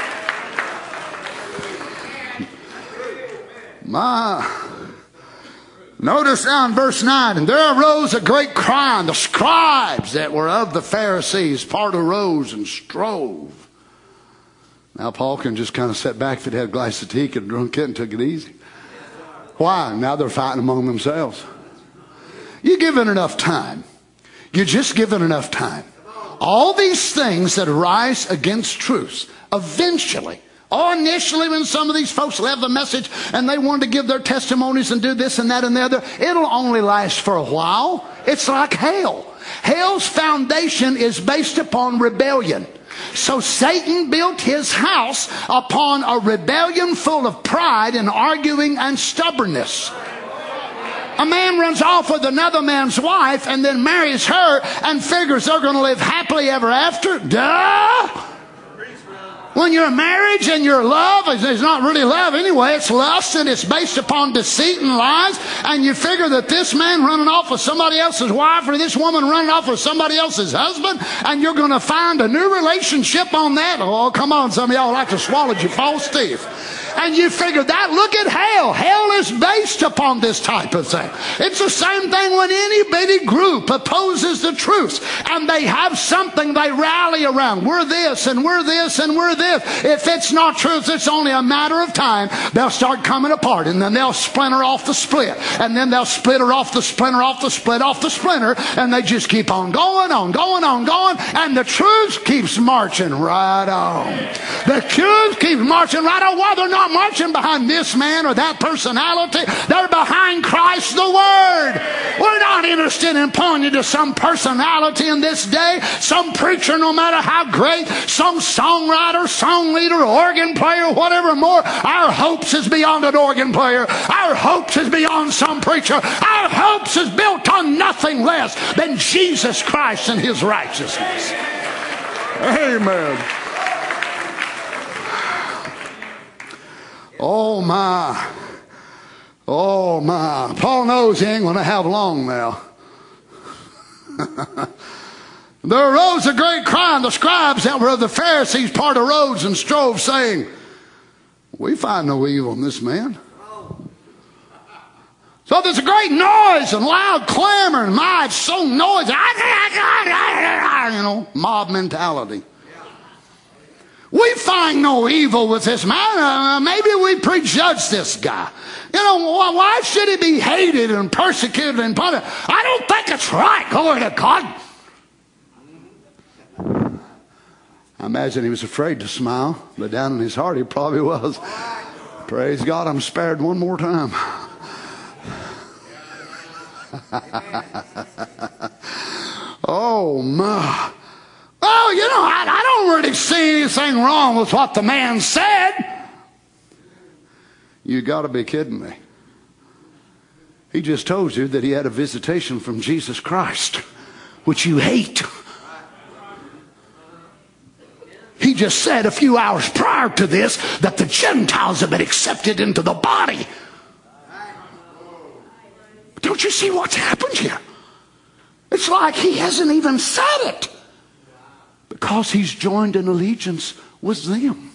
My... Notice now in verse nine, and there arose a great cry, and the scribes that were of the Pharisees part arose and strove. Now Paul can just kind of sit back if he'd had a glass of tea, could have drunk it and took it easy. Why? Now they're fighting among themselves. You give it enough time. You just give it enough time. All these things that arise against truths, eventually, oh, initially when some of these folks left the message and they wanted to give their testimonies and do this and that and the other, it'll only last for a while. It's like hell. Hell's foundation is based upon rebellion. So Satan built his house upon a rebellion full of pride and arguing and stubbornness. A man runs off with another man's wife and then marries her and figures they're going to live happily ever after. Duh! When your marriage and your love is not really love anyway, it's lust and it's based upon deceit and lies, and you figure that this man running off with somebody else's wife or this woman running off with somebody else's husband, and you're going to find a new relationship on that. Oh, come on, some of y'all like to swallow your false teeth. And you figure that, look at hell. Hell is based upon this type of thing. It's the same thing when any bitty group opposes the truth and they have something they rally around. We're this and we're this and we're this. If it's not truth, it's only a matter of time. They'll start coming apart, and then they'll splinter off the split, and then they'll splitter off the splinter off the split off the splinter, and they just keep on going on, going on, going, and the truth keeps marching right on. The truth keeps marching right on. Why they're not marching behind this man or that personality. They're behind Christ the Word. We're not interested in pointing to some personality in this day, some preacher, no matter how great, some songwriter, song leader, organ player, whatever more. Our hopes is beyond an organ player. Our hopes is beyond some preacher. Our hopes is built on nothing less than Jesus Christ and His righteousness. Amen. Oh my. Oh my. Paul knows he ain't going to have long now. There arose a great cry, and the scribes that were of the Pharisees part arose and strove, saying, we find no evil in this man. So there's a great noise and loud clamor, and my, it's so noisy. You know, mob mentality. We find no evil with this man. Uh, maybe we prejudge this guy. You know, why should he be hated and persecuted and punished? I don't think it's right. Glory to God. I imagine he was afraid to smile, but down in his heart he probably was. Praise God, I'm spared one more time. Oh my. Oh, you know, I, I don't really see anything wrong with what the man said. You got to be kidding me. He just told you that he had a visitation from Jesus Christ, which you hate. He just said a few hours prior to this that the Gentiles have been accepted into the body. Don't you see what's happened here? It's like he hasn't even said it. Because he's joined in allegiance with them.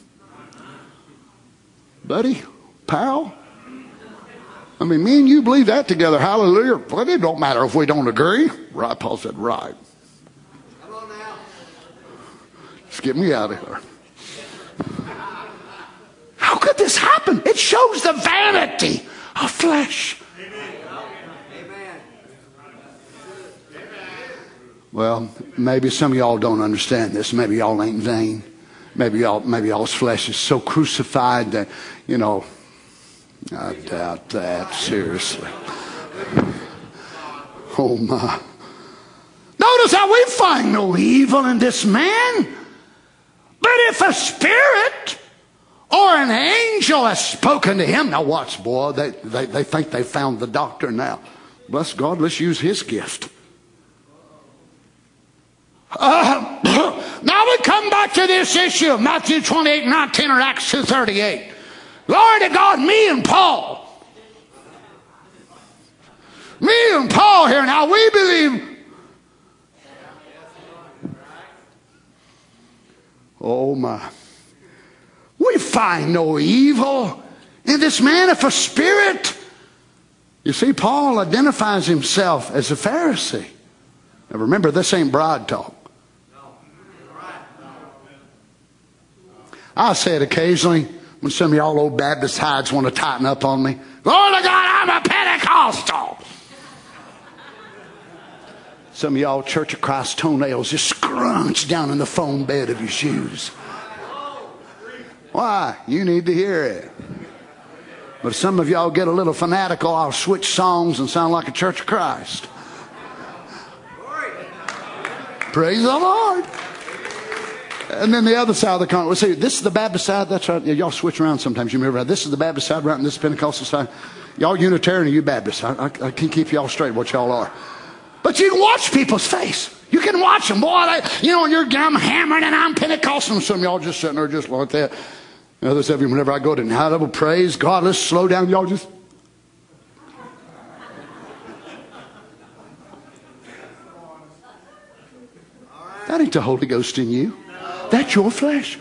Buddy, pal. I mean, me and you believe that together. Hallelujah. Well, it don't matter if we don't agree. Right, Paul said, right. Come on now. Just get me out of here. How could this happen? It shows the vanity of flesh. Well, maybe some of y'all don't understand this. Maybe y'all ain't vain. Maybe y'all, maybe y'all's flesh is so crucified that, you know, I doubt that, seriously. Oh my. Notice how we find no evil in this man. But if a spirit or an angel has spoken to him, now watch, boy, they, they, they think they found the doctor now. Bless God, let's use his gift. Uh, now we come back to this issue of Matthew twenty-eight, nineteen, or Acts two thirty-eight. Glory to God, me and Paul. Me and Paul here. Now we believe. Oh my. We find no evil in this man if a spirit. You see, Paul identifies himself as a Pharisee. Now remember, this ain't broad talk. I say it occasionally when some of y'all old Baptist hides want to tighten up on me. Glory to God, I'm a Pentecostal. Some of y'all Church of Christ toenails just scrunch down in the foam bed of your shoes. Why? You need to hear it. But if some of y'all get a little fanatical, I'll switch songs and sound like a Church of Christ. Praise the Lord. And then the other side of the coin. Well, see, this is the Baptist side. That's right. Y'all switch around sometimes. You remember that. This is the Baptist side, right? And this is the Pentecostal side. Y'all Unitarian and you Baptist. I, I, I can keep y'all straight what y'all are. But you can watch people's face. You can watch them. Boy, they, you know, you're I'm hammering and I'm Pentecostal. And some of y'all just sitting there just like that. And others of you, whenever I go to now level, praise God, let's slow down. Y'all just. That ain't the Holy Ghost in you. That's your flesh.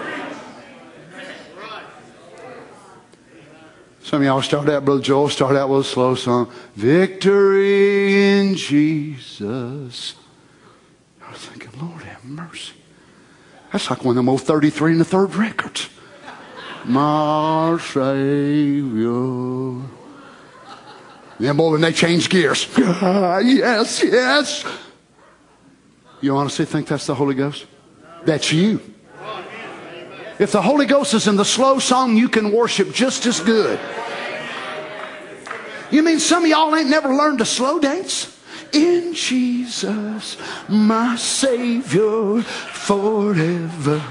Some of y'all start out, Brother Joel, start out with a slow song. Victory in Jesus. I was thinking, Lord have mercy. That's like one of them old thirty-three and the third records. My Savior. Then, boy, when they change gears. Yes, yes. You honestly think that's the Holy Ghost? That's you. If the Holy Ghost is in the slow song, you can worship just as good. You mean some of y'all ain't never learned to slow dance? In Jesus, my Savior, forever.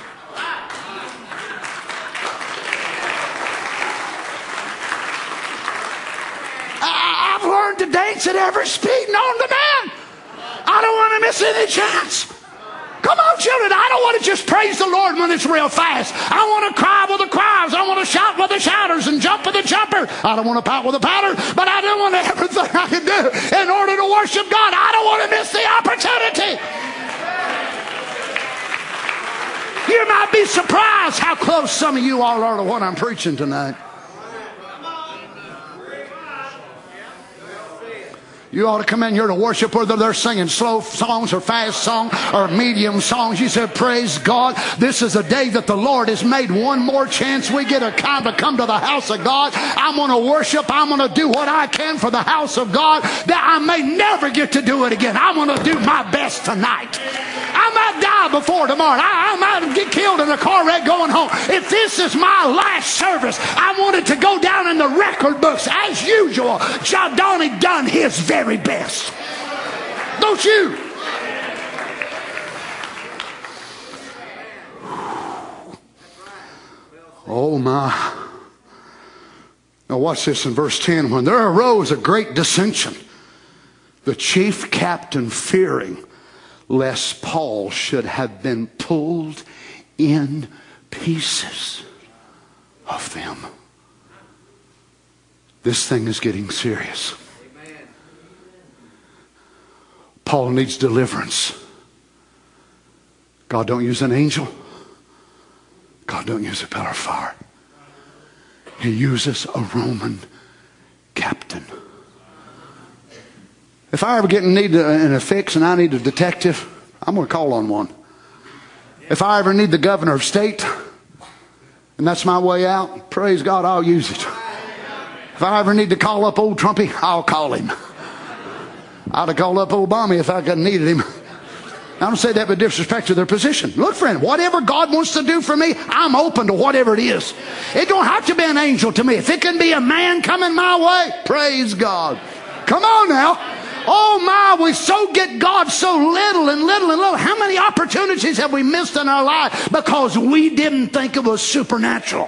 I, I've learned to dance at every speed known to man. I don't want to miss any chance. Come on, children. I don't want to just praise the Lord when it's real fast. I want to cry with the criers. I want to shout with the shouters and jump with the jumpers. I don't want to pout with the pouters, but I do want everything I can do in order to worship God. I don't want to miss the opportunity. You might be surprised how close some of you all are to what I'm preaching tonight. You ought to come in here to worship, whether they're singing slow songs or fast songs or medium songs. You said, praise God. This is a day that the Lord has made. One more chance we get a time to come to the house of God. I'm going to worship. I'm going to do what I can for the house of God, that I may never get to do it again. I'm going to do my best tonight. I might die before tomorrow. I, I might get killed in a car wreck going home. If this is my last service, I want it to go down in the record books. As usual, John Donnie done his very best. Don't you? Oh my. Now watch this in verse ten. When there arose a great dissension, the chief captain, fearing lest Paul should have been pulled in pieces of them. This thing is getting serious. Paul needs deliverance. God don't use an angel. God don't use a pillar of fire. He uses a Roman captain. If I ever get in need in a fix and I need a detective, I'm going to call on one. If I ever need the governor of state and that's my way out, praise God, I'll use it. If I ever need to call up old Trumpy, I'll call him. I'd have called up Obama if I could have needed him. I don't say that with disrespect to their position. Look, friend, whatever God wants to do for me, I'm open to whatever it is. It don't have to be an angel to me. If it can be a man coming my way, praise God. Come on now. Oh my, we so get God so little and little and little. How many opportunities have we missed in our life because we didn't think it was supernatural?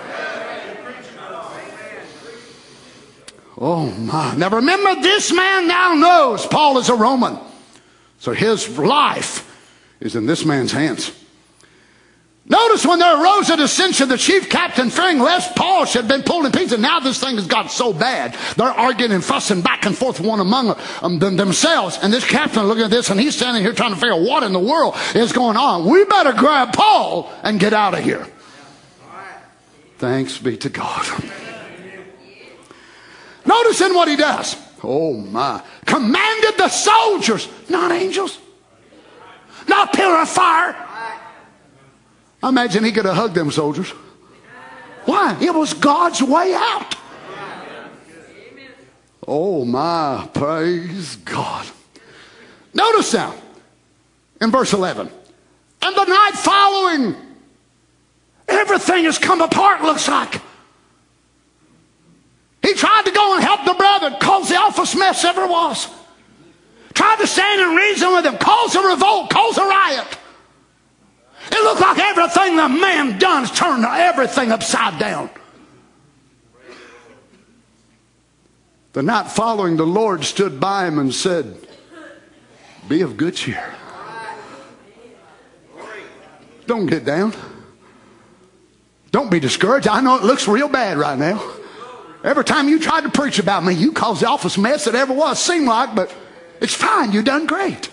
Oh my. Now remember, this man now knows Paul is a Roman. So his life is in this man's hands. Notice when there arose a dissension, the chief captain, fearing lest Paul should have been pulled in pieces. Now this thing has got so bad. They're arguing and fussing back and forth one among um, them, themselves. And this captain looking at this, and he's standing here trying to figure out what in the world is going on. We better grab Paul and get out of here. Thanks be to God. Notice in what he does. Oh my. Commanded the soldiers, not angels, not pillar of fire. I imagine he could have hugged them soldiers. Why? It was God's way out. Oh my, praise God. Notice now, in verse eleven. And the night following, everything has come apart, looks like. He tried to go and help the brother, caused the awfulest mess ever was. Tried to stand and reason with him, caused a revolt, caused a riot. It looked like everything the man done turned everything upside down. The night following, the Lord stood by him and said, be of good cheer. Don't get down. Don't be discouraged. I know it looks real bad right now. Every time you tried to preach about me, you caused the awfulest mess that ever was, seemed like, but it's fine. You done great.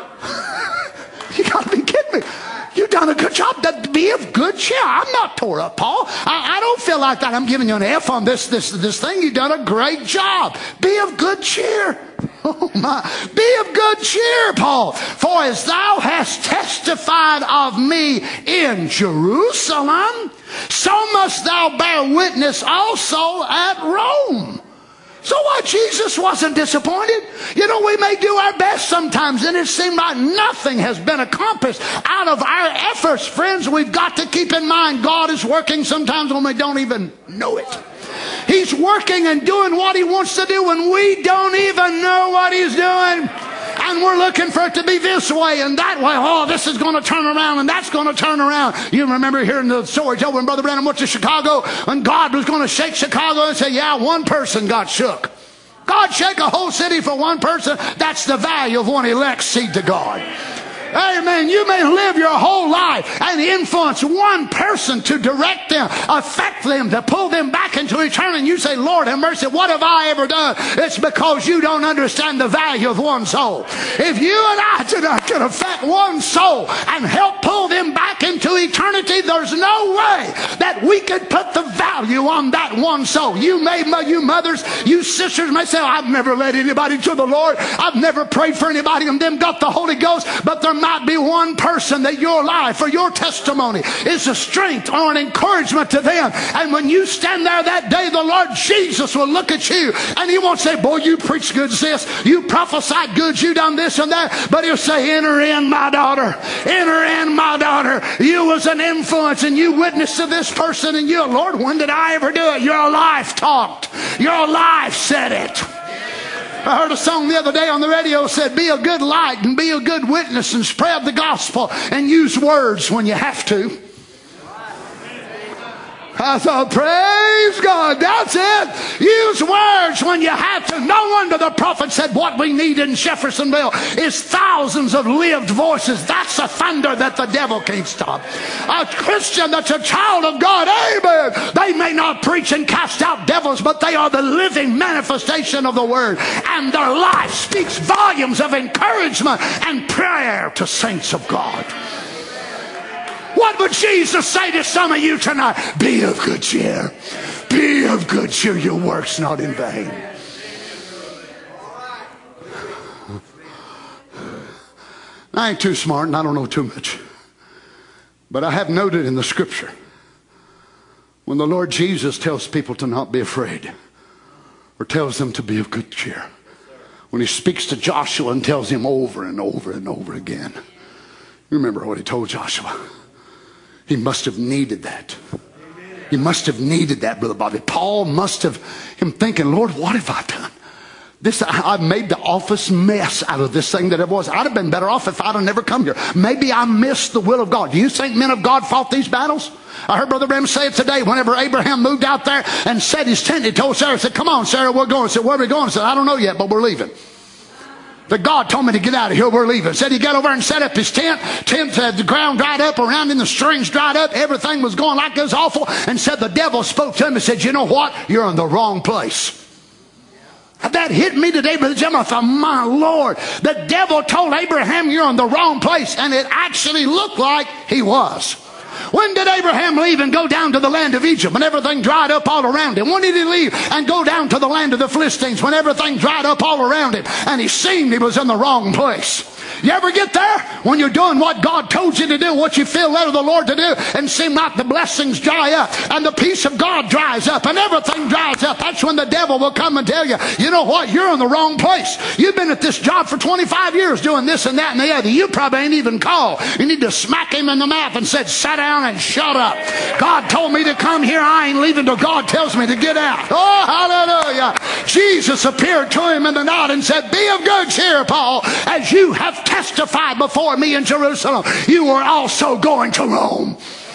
You got to be kidding me. You done a good job. That be of good cheer. I'm not tore up, Paul. I, I don't feel like that. I'm giving you an F on this, this, this thing. You done a great job. Be of good cheer. Oh my. Be of good cheer, Paul. For as thou hast testified of me in Jerusalem, so must thou bear witness also at Rome. So what? Jesus wasn't disappointed. You know, we may do our best sometimes, and it seems like nothing has been accomplished out of our efforts. Friends, we've got to keep in mind God is working sometimes when we don't even know it. He's working and doing what he wants to do when we don't even know what he's doing. And we're looking for it to be this way and that way. Oh, this is going to turn around and that's going to turn around. You remember hearing the story told when Brother Branham went to Chicago and God was going to shake Chicago and say, yeah, one person got shook. God shake a whole city for one person. That's the value of one elect seed to God. Amen. You may live your whole life and influence one person to direct them, affect them, to pull them back into eternity. And you say, Lord have mercy, what have I ever done? It's because you don't understand the value of one soul. If you and I tonight can affect one soul and help pull them back into eternity, there's no way that we could put the value on that one soul. You may, you mothers, you sisters may say, I've never led anybody to the Lord. I've never prayed for anybody and them got the Holy Ghost. But there might be one person that your life or your testimony is a strength or an encouragement to them. And when you stand there that day, the Lord Jesus will look at you and he won't say, boy, you preached good, sis. You prophesied good. You done this and that. But he'll say, enter in, my daughter. Enter in, my daughter. You was an influence and you witnessed to this person. And you, Lord, when did I ever do it? Your life talked. Your life said it. I heard a song the other day on the radio said, be a good light and be a good witness and spread the gospel and use words when you have to. I thought, praise God, that's it. Use words when you have to. No wonder the prophet said what we need in Jeffersonville is thousands of lived voices. That's a thunder that the devil can't stop. A Christian that's a child of God, amen. They may not preach and cast out devils, but they are the living manifestation of the word. And their life speaks volumes of encouragement and prayer to saints of God. What would Jesus say to some of you tonight? Be of good cheer. Be of good cheer. Your work's not in vain. I ain't too smart and I don't know too much. But I have noted in the scripture when the Lord Jesus tells people to not be afraid or tells them to be of good cheer. When he speaks to Joshua and tells him over and over and over again, Remember what he told Joshua. He must have needed that. He must have needed that, Brother Bobby. Paul must have him thinking, Lord, what have I done? This, I, I've made the office mess out of this thing that it was. I'd have been better off if I'd have never come here. Maybe I missed the will of God. Do you think men of God fought these battles? I heard Brother Branham say it today. Whenever Abraham moved out there and set his tent, he told Sarah, said, come on, Sarah, we're going. He said, where are we going? He said, I don't know yet, but we're leaving. That God told me to get out of here, we're leaving. Said he got over and set up his tent. Tent said the ground dried up around him, the strings dried up, everything was going like it was awful. And said the devil spoke to him and said, you know what? You're in the wrong place. That hit me today, Brother Jim. I thought, my Lord, the devil told Abraham you're in the wrong place. And it actually looked like he was. When did Abraham leave and go down to the land of Egypt? When everything dried up all around him. When did he leave and go down to the land of the Philistines? When everything dried up all around him and he seemed he was in the wrong place. You ever get there? When you're doing what God told you to do, what you feel led of the Lord to do, and seem like the blessings dry up, and the peace of God dries up, and everything dries up. That's when the devil will come and tell you, you know what? You're in the wrong place. You've been at this job for twenty-five years doing this and that and the other. You probably ain't even called. You need to smack him in the mouth and said, sit down and shut up. God told me to come here. I ain't leaving till God tells me to get out. Oh, hallelujah. Jesus appeared to him in the night and said, be of good cheer, Paul, as you have testified before me in Jerusalem, you are also going to Rome.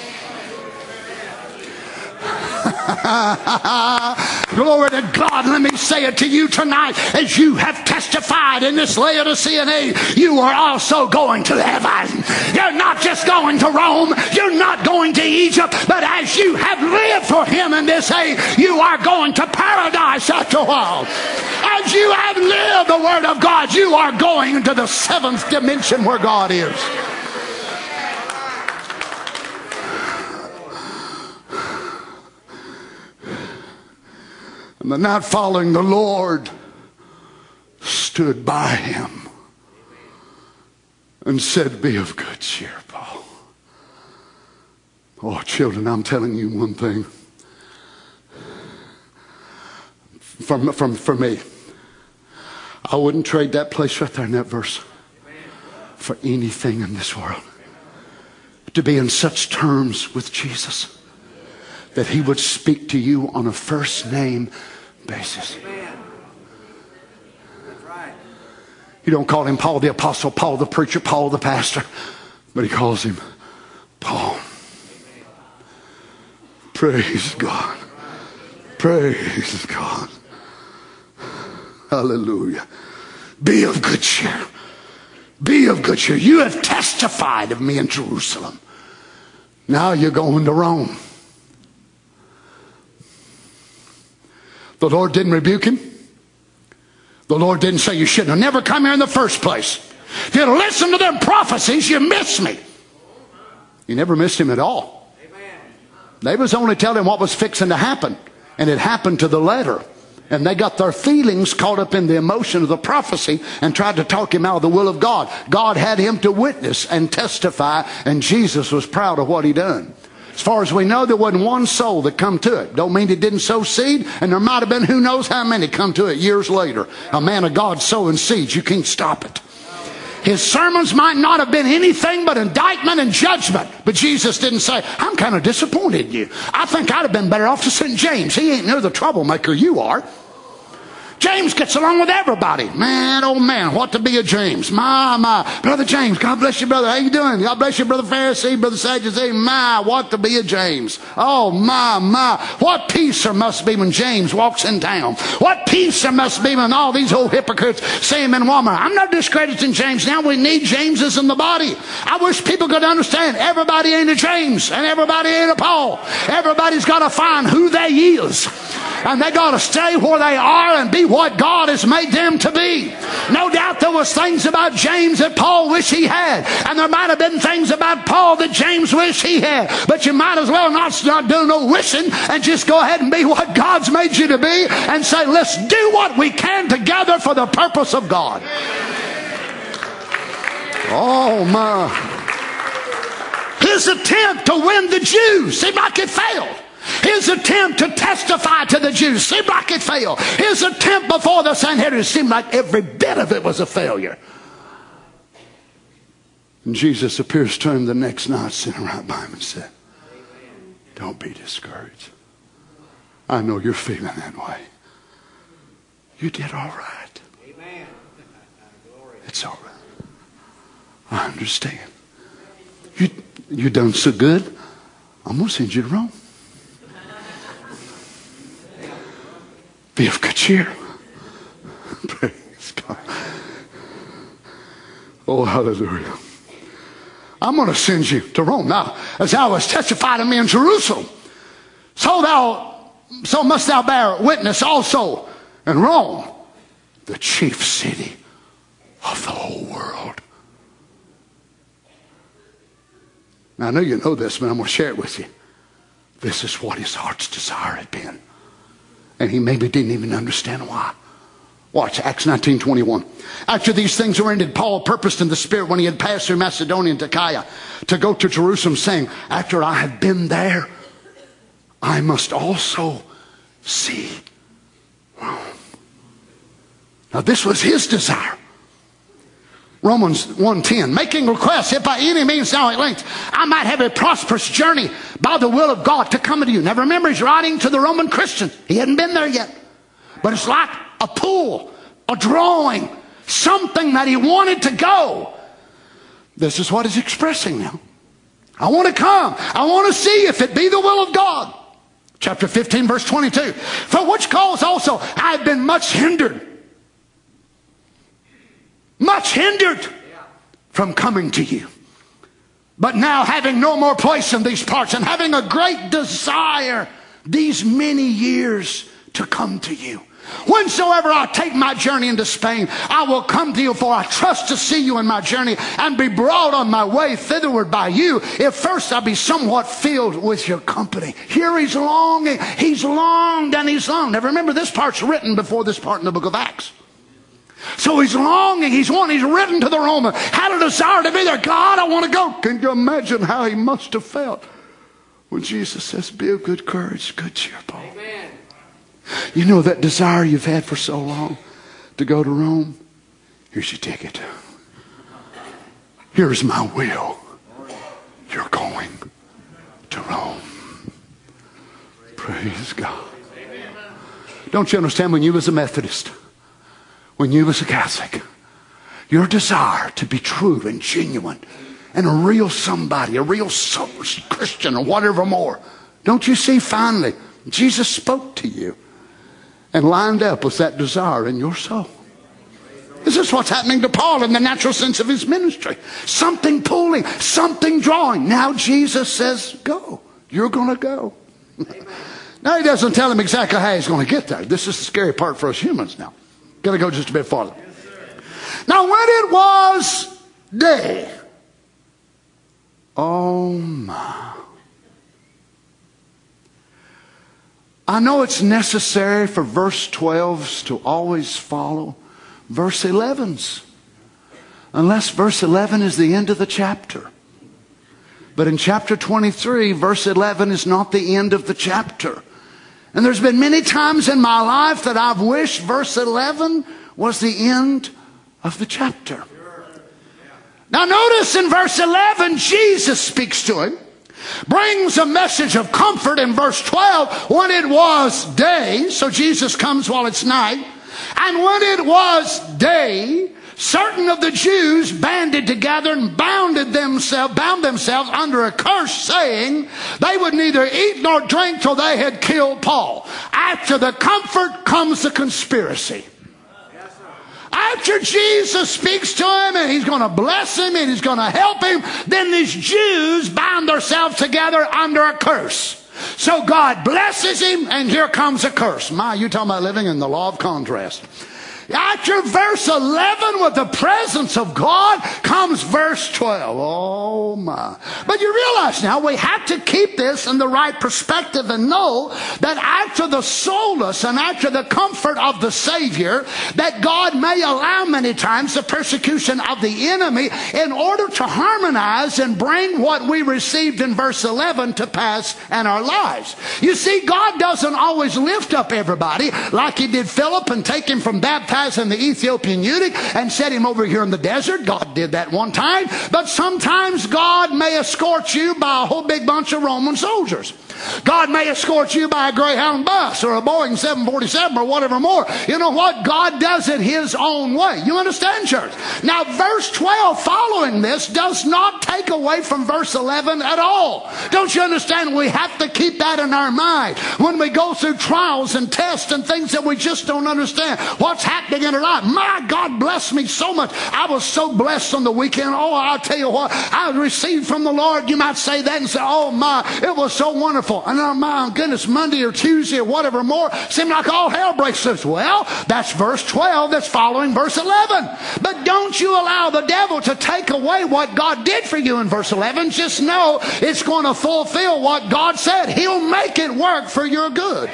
Glory to God. Let me say it to you tonight. As you have testified in this Laodicean age, you are also going to heaven. You're not just going to Rome. You're not going to Egypt. But as you have lived for him in this age, you are going to paradise after a while. As you have lived the word of God, you are going into the seventh dimension where God is. And the night following, the Lord stood by him and said, be of good cheer, Paul. Oh, children, I'm telling you one thing. From, from, for me, I wouldn't trade that place right there in that verse for anything in this world. To be in such terms with Jesus that he would speak to you on a first name basis. You don't call him Paul the apostle, Paul the preacher, Paul the pastor, but he calls him Paul. Praise God. Praise God. Hallelujah. Be of good cheer. Be of good cheer. You have testified of me in Jerusalem. Now you're going to Rome. The Lord didn't rebuke him. The Lord didn't say you shouldn't have never come here in the first place. If you'd listen to them prophecies, you missed me. You never missed him at all. They was only telling him what was fixing to happen. And it happened to the letter. And they got their feelings caught up in the emotion of the prophecy and tried to talk him out of the will of God. God had him to witness and testify, and Jesus was proud of what he done. As far as we know, there wasn't one soul that come to it. Don't mean he didn't sow seed, and there might have been who knows how many come to it years later. A man of God sowing seeds, you can't stop it. His sermons might not have been anything but indictment and judgment. But Jesus didn't say, I'm kind of disappointed in you. I think I'd have been better off to send James. He ain't near the troublemaker you are. James gets along with everybody. Man, oh man, what to be a James. My, my. Brother James, God bless you, brother. How you doing? God bless you, Brother Pharisee, Brother Sadducee. My, what to be a James. Oh, my, my. What peace there must be when James walks in town. What peace there must be when all these old hypocrites see him in Walmart. I'm not discrediting James now. We need Jameses in the body. I wish people could understand everybody ain't a James and everybody ain't a Paul. Everybody's got to find who they is. And they got to stay where they are and be what God has made them to be. No doubt there was things about James that Paul wished he had. And there might have been things about Paul that James wished he had. But you might as well not, not do no wishing and just go ahead and be what God's made you to be and say, let's do what we can together for the purpose of God. Oh my. His attempt to win the Jews seemed like it failed. His attempt to testify to the Jews seemed like it failed. His attempt before the Sanhedrin seemed like every bit of it was a failure. And Jesus appears to him the next night, sitting right by him, and said, don't be discouraged. I know you're feeling that way. You did all right. Amen. It's all right. I understand. You you done so good. I'm going to send you to Rome. Be of good cheer. Praise God. Oh, hallelujah. I'm going to send you to Rome. Now, as thou hast testified of me in Jerusalem, so thou, so must thou bear witness also in Rome, the chief city of the whole world. Now, I know you know this, but I'm going to share it with you. This is what his heart's desire had been. And he maybe didn't even understand why. Watch, Acts nineteen twenty-one. After these things were ended, Paul purposed in the Spirit when he had passed through Macedonia and Achaia to go to Jerusalem, saying, after I have been there, I must also see Rome. Now this was his desire. Romans one ten, making requests, if by any means now at length I might have a prosperous journey by the will of God to come to you. Now remember, he's writing to the Roman Christians. He hadn't been there yet. But it's like a pull, a drawing, something that he wanted to go. This is what he's expressing now. I want to come. I want to see if it be the will of God. Chapter fifteen, verse twenty-two. For which cause also I have been much hindered. Much hindered from coming to you. But now having no more place in these parts and having a great desire these many years to come to you. Whensoever I take my journey into Spain, I will come to you, for I trust to see you in my journey and be brought on my way thitherward by you, if first I be somewhat filled with your company. Here he's longing. He's longed and he's longed. Now remember, this part's written before this part in the book of Acts. So he's longing, he's wanting, he's written to the Roman, had a desire to be there. God, I want to go. Can you imagine how he must have felt when Jesus says, be of good courage, good cheer, Paul. Amen. You know that desire you've had for so long to go to Rome? Here's your ticket. Here's my will. You're going to Rome. Praise God. Don't you understand, when you was a Methodist, when you was a Catholic, your desire to be true and genuine and a real somebody, a real Christian or whatever more, don't you see finally Jesus spoke to you and lined up with that desire in your soul? This is what's happening to Paul in the natural sense of his ministry. Something pulling, something drawing. Now Jesus says, go. You're going to go. Now he doesn't tell him exactly how he's going to get there. This is the scary part for us humans now. Got to go just a bit farther. Now when it was day, oh my. I know it's necessary for verse twelve's to always follow verse eleven's. Unless verse eleven is the end of the chapter. But in chapter twenty-three, verse eleven is not the end of the chapter. And there's been many times in my life that I've wished verse eleven was the end of the chapter. Now notice in verse eleven, Jesus speaks to him, brings a message of comfort in verse twelve when it was day. So Jesus comes while it's night. And when it was day, certain of the Jews banded together and bounded themselves, bound themselves under a curse, saying they would neither eat nor drink till they had killed Paul. After the comfort comes the conspiracy. After Jesus speaks to him and he's going to bless him and he's going to help him, then these Jews bound themselves together under a curse. So God blesses him and here comes a curse. My, you talking about living in the law of contrast. After verse eleven, with the presence of God, comes verse twelve. Oh my. But you realize now we have to keep this in the right perspective and know that after the solace and after the comfort of the Savior, that God may allow many times the persecution of the enemy in order to harmonize and bring what we received in verse eleven to pass in our lives. You see, God doesn't always lift up everybody like he did Philip and take him from baptizing baptizing the Ethiopian eunuch and set him over here in the desert. God did that one time. But sometimes God may escort you by a whole big bunch of Roman soldiers. God may escort you by a Greyhound bus or a Boeing seven forty-seven or whatever more. You know what? God does it His own way. You understand, church? Now, verse twelve following this does not take away from verse eleven at all. Don't you understand? We have to keep that in our mind when we go through trials and tests and things that we just don't understand. What's happening in our life? My God bless me so much. I was so blessed on the weekend. Oh, I'll tell you what. I received from the Lord. You might say that and say, oh my, it was so wonderful. And oh my goodness, Monday or Tuesday or whatever more, seemed like all hell breaks loose. Well, that's verse twelve that's following verse eleven. But don't you allow the devil to take away what God did for you in verse eleven. Just know it's going to fulfill what God said. He'll make it work for your good.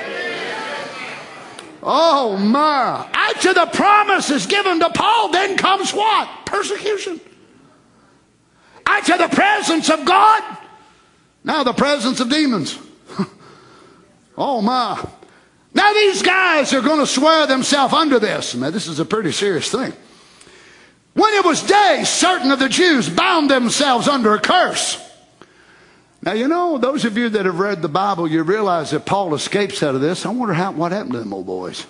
Oh my. After the promise is given to Paul, then comes what? Persecution. After the presence of God, now the presence of demons. Oh my. Now these guys are going to swear themselves under this. Man, this is a pretty serious thing. When it was day, certain of the Jews bound themselves under a curse. Now, you know, those of you that have read the Bible, you realize that Paul escapes out of this. I wonder how, what happened to them old boys.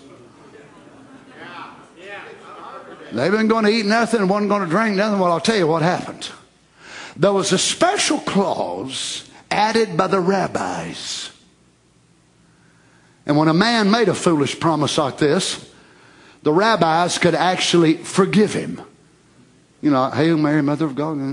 They've been going to eat nothing and wasn't going to drink nothing. Well, I'll tell you what happened. There was a special clause added by the rabbis. And when a man made a foolish promise like this, the rabbis could actually forgive him. You know, Hail Mary, Mother of God.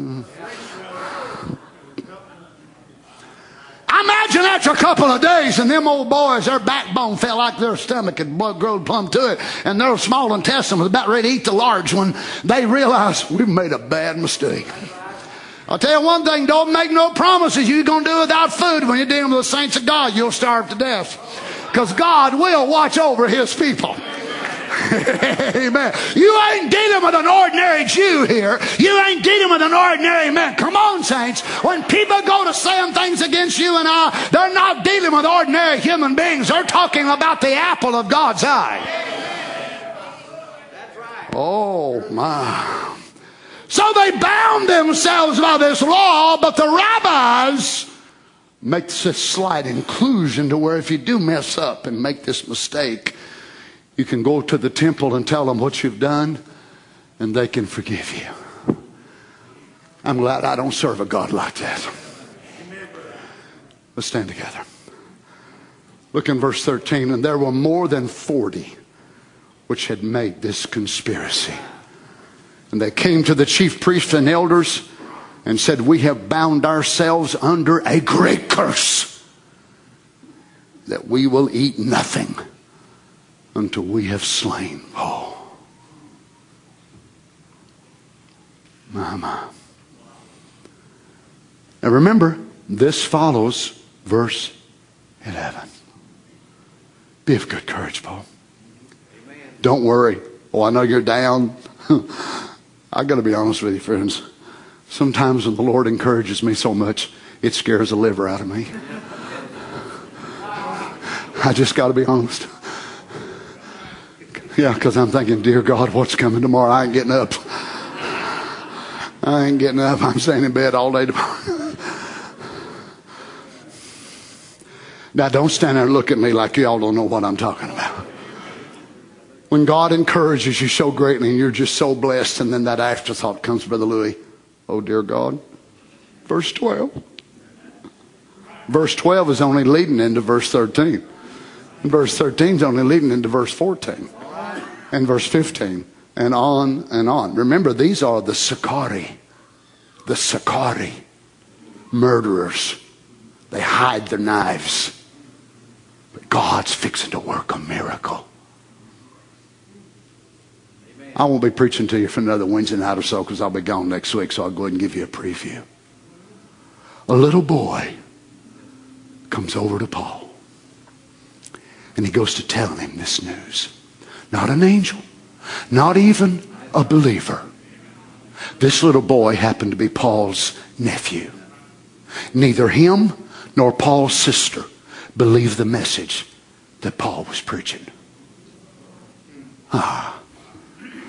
I imagine after a couple of days and them old boys, their backbone felt like their stomach had blood growed plumb to it, and their small intestine was about ready to eat the large one. They realized we've made a bad mistake. I'll tell you one thing, don't make no promises you're going to do without food. When you're dealing with the saints of God, you'll starve to death. Because God will watch over His people. Amen. You ain't dealing with an ordinary Jew here. You ain't dealing with an ordinary man. Come on, saints. When people go to saying things against you and I, they're not dealing with ordinary human beings. They're talking about the apple of God's eye. That's right. Oh, my. So they bound themselves by this law, but the rabbis make this slight inclusion to where if you do mess up and make this mistake, you can go to the temple and tell them what you've done, and they can forgive you. I'm glad I don't serve a God like that. Let's stand together. Look in verse thirteen. And there were more than forty which had made this conspiracy. And they came to the chief priests and elders and said, we have bound ourselves under a great curse, that we will eat nothing until we have slain Paul. My, my. Now remember, this follows verse eleven. Be of good courage, Paul. Amen. Don't worry. Oh, I know you're down. I got to be honest with you, friends. Sometimes when the Lord encourages me so much, it scares the liver out of me. I just got to be honest. Yeah, because I'm thinking, dear God, what's coming tomorrow? I ain't getting up. I ain't getting up. I'm staying in bed all day tomorrow. Now, don't stand there and look at me like y'all don't know what I'm talking about. When God encourages you so greatly and you're just so blessed, and then that afterthought comes, Brother Louis. Oh, dear God. Verse twelve. Verse twelve is only leading into verse thirteen. And verse thirteen is only leading into verse fourteen. And verse fifteen. And on and on. Remember, these are the Sicarii. The Sicarii. Murderers. They hide their knives. But God's fixing to work a miracle. I won't be preaching to you for another Wednesday night or so, because I'll be gone next week, so I'll go ahead and give you a preview. A little boy comes over to Paul, and he goes to tell him this news. Not an angel, not even a believer. This little boy happened to be Paul's nephew. Neither him nor Paul's sister believed the message that Paul was preaching. Ah.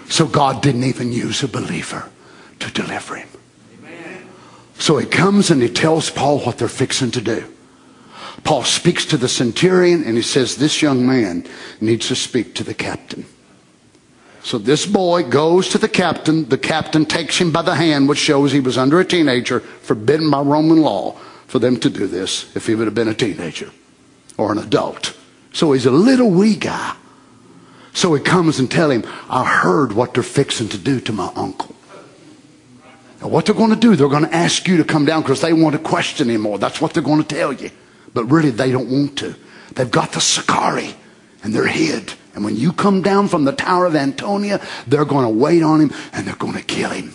So God didn't even use a believer to deliver him. So he comes and he tells Paul what they're fixing to do. Paul speaks to the centurion and he says, this young man needs to speak to the captain. So this boy goes to the captain. The captain takes him by the hand, which shows he was under a teenager, forbidden by Roman law for them to do this if he would have been a teenager or an adult. So he's a little wee guy. So he comes and tells him, I heard what they're fixing to do to my uncle. Now what they're going to do, they're going to ask you to come down because they want to question him more. That's what they're going to tell you. But really they don't want to. They've got the Sicarii and they're hid. And when you come down from the Tower of Antonia, they're going to wait on him and they're going to kill him.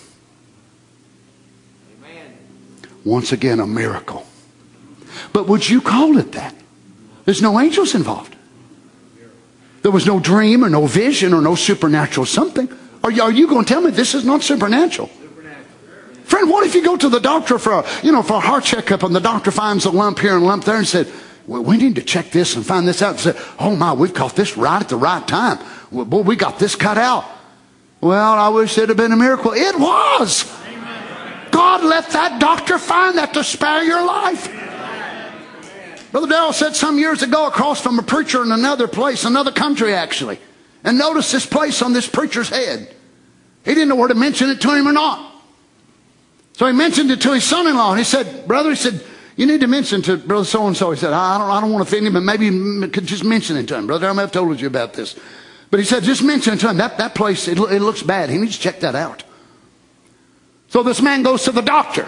Amen. Once again, a miracle. But would you call it that? There's no angels involved. There was no dream or no vision or no supernatural something. Are you, are you going to tell me this is not supernatural? Friend, what if you go to the doctor for a, you know, for a heart checkup and the doctor finds a lump here and a lump there and said, well, we need to check this and find this out. And said, oh my, we've caught this right at the right time. Well, boy, we got this cut out. Well, I wish it had been a miracle. It was. Amen. God let that doctor find that to spare your life. Amen. Brother Darrell said some years ago across from a preacher in another place, another country actually. And notice this place on this preacher's head. He didn't know where to mention it to him or not. So he mentioned it to his son-in-law, and he said, brother, he said, you need to mention to brother so-and-so. He said, I don't, I don't want to offend him, but maybe you could just mention it to him. Brother, I may have told you about this. But he said, just mention it to him. That, that place, it, it looks bad. He needs to check that out. So this man goes to the doctor.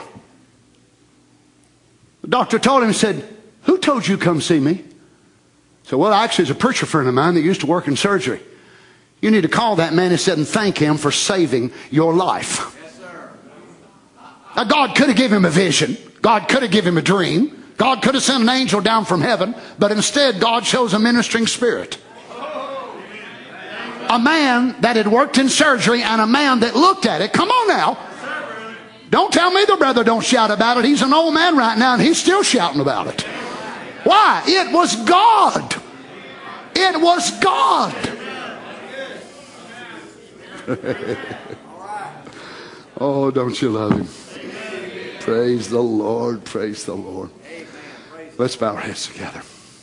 The doctor told him, he said, who told you to come see me? So, well, actually, it's a preacher friend of mine that used to work in surgery. You need to call that man, he said, and thank him for saving your life. Now, God could have given him a vision. God could have given him a dream. God could have sent an angel down from heaven. But instead, God shows a ministering spirit. A man that had worked in surgery and a man that looked at it. Come on now. Don't tell me the brother don't shout about it. He's an old man right now and he's still shouting about it. Why? It was God. It was God. Oh, don't you love him? Praise the Lord. Praise the Lord. Let's bow our heads together.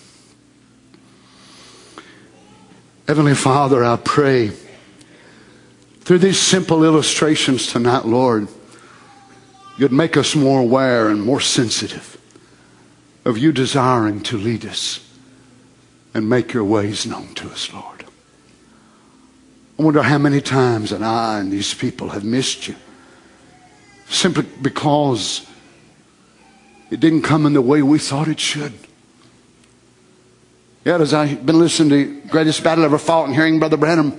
Heavenly Father, I pray through these simple illustrations tonight, Lord, you'd make us more aware and more sensitive of you desiring to lead us and make your ways known to us, Lord. I wonder how many times that I and these people have missed you simply because it didn't come in the way we thought it should. Yet as I've been listening to Greatest Battle Ever Fought and hearing Brother Branham,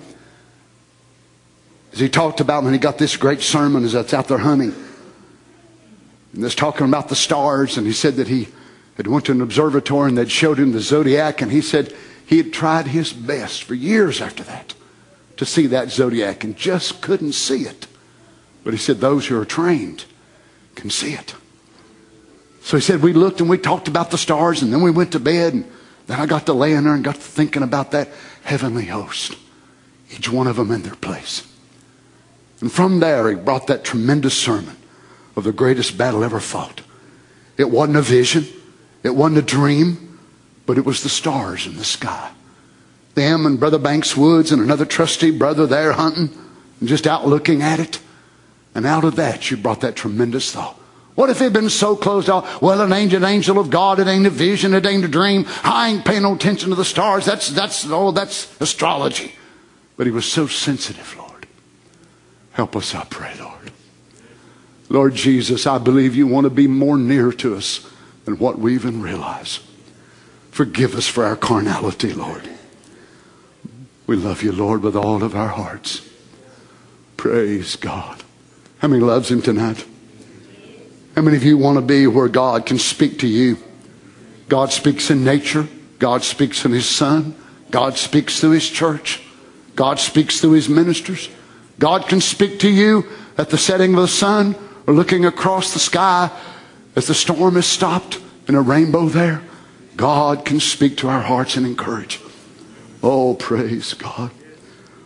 as he talked about when he got this great sermon as that's out there hunting, and this talking about the stars, and he said that he had went to an observatory and they'd showed him the zodiac, and he said he had tried his best for years after that to see that zodiac and just couldn't see it. But he said those who are trained can see it. So he said we looked and we talked about the stars, and then we went to bed, and then I got to laying there and got to thinking about that heavenly host, each one of them in their place. And from there he brought that tremendous sermon of the greatest battle ever fought. It wasn't a vision, it wasn't a dream, but it was the stars in the sky. Them and Brother Banks Woods and another trustee brother there hunting and just out looking at it. And out of that you brought that tremendous thought. What if it had been so closed off? Well, it ain't an angel of God. It ain't a vision. It ain't a dream. I ain't paying no attention to the stars. That's, that's, oh, that's astrology. But he was so sensitive, Lord. Help us, I pray, Lord. Lord Jesus, I believe you want to be more near to us than what we even realize. Forgive us for our carnality, Lord. We love you, Lord, with all of our hearts. Praise God. How many loves him tonight? How many of you want to be where God can speak to you? God speaks in nature. God speaks in his Son. God speaks through his church. God speaks through his ministers. God can speak to you at the setting of the sun or looking across the sky as the storm has stopped and a rainbow there. God can speak to our hearts and encourage. Oh, praise God.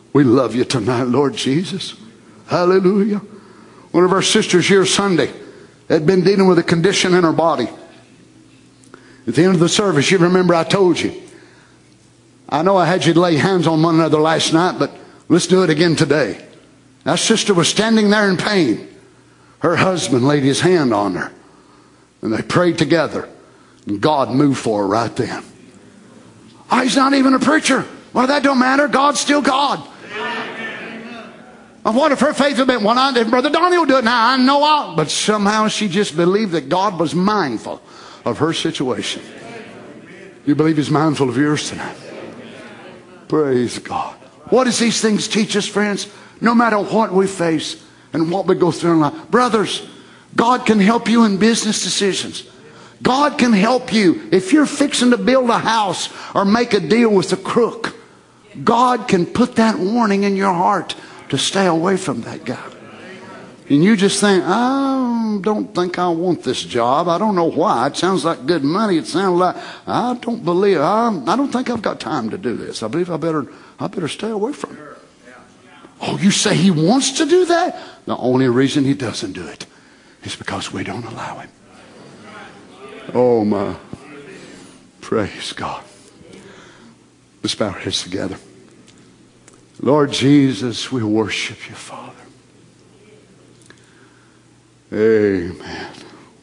We love you tonight, Lord Jesus. Hallelujah. One of our sisters here Sunday had been dealing with a condition in her body. At the end of the service, you remember I told you, I know I had you lay hands on one another last night, but let's do it again today. That sister was standing there in pain. Her husband laid his hand on her, and they prayed together, and God moved for her right then. Oh, he's not even a preacher. Well, that don't matter. God's still God. And what if her faith had been, well, I, Brother Donnie will do it now. I know I'll. But somehow she just believed that God was mindful of her situation. You believe He's mindful of yours tonight? Praise God. What does these things teach us, friends? No matter what we face and what we go through in life. Brothers, God can help you in business decisions. God can help you if you're fixing to build a house or make a deal with a crook. God can put that warning in your heart to stay away from that guy. And you just think, I don't think I want this job. I don't know why. It sounds like good money. It sounds like, I don't believe, I, I don't think I've got time to do this. I believe I better, I better stay away from it. Oh, you say He wants to do that? The only reason He doesn't do it is because we don't allow Him. Oh my. Praise God. Let's bow our heads together. Lord Jesus, we worship you, Father. Amen.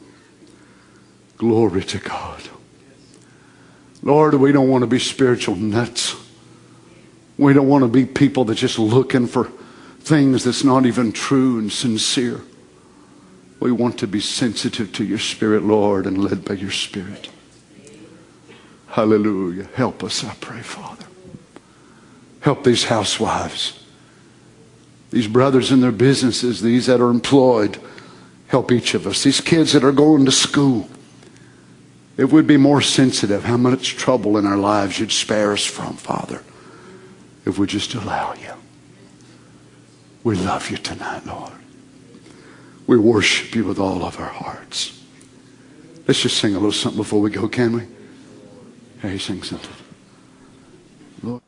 Glory to God. Lord, we don't want to be spiritual nuts. We don't want to be people that just looking for things that's not even true and sincere. We want to be sensitive to your Spirit, Lord, and led by your Spirit. Hallelujah. Help us, I pray, Father. Help these housewives, these brothers in their businesses, these that are employed. Help each of us. These kids that are going to school. If we'd be more sensitive, how much trouble in our lives you'd spare us from, Father, if we just allow you. We love you tonight, Lord. We worship you with all of our hearts. Let's just sing a little something before we go, can we? Hey, sing something. Lord.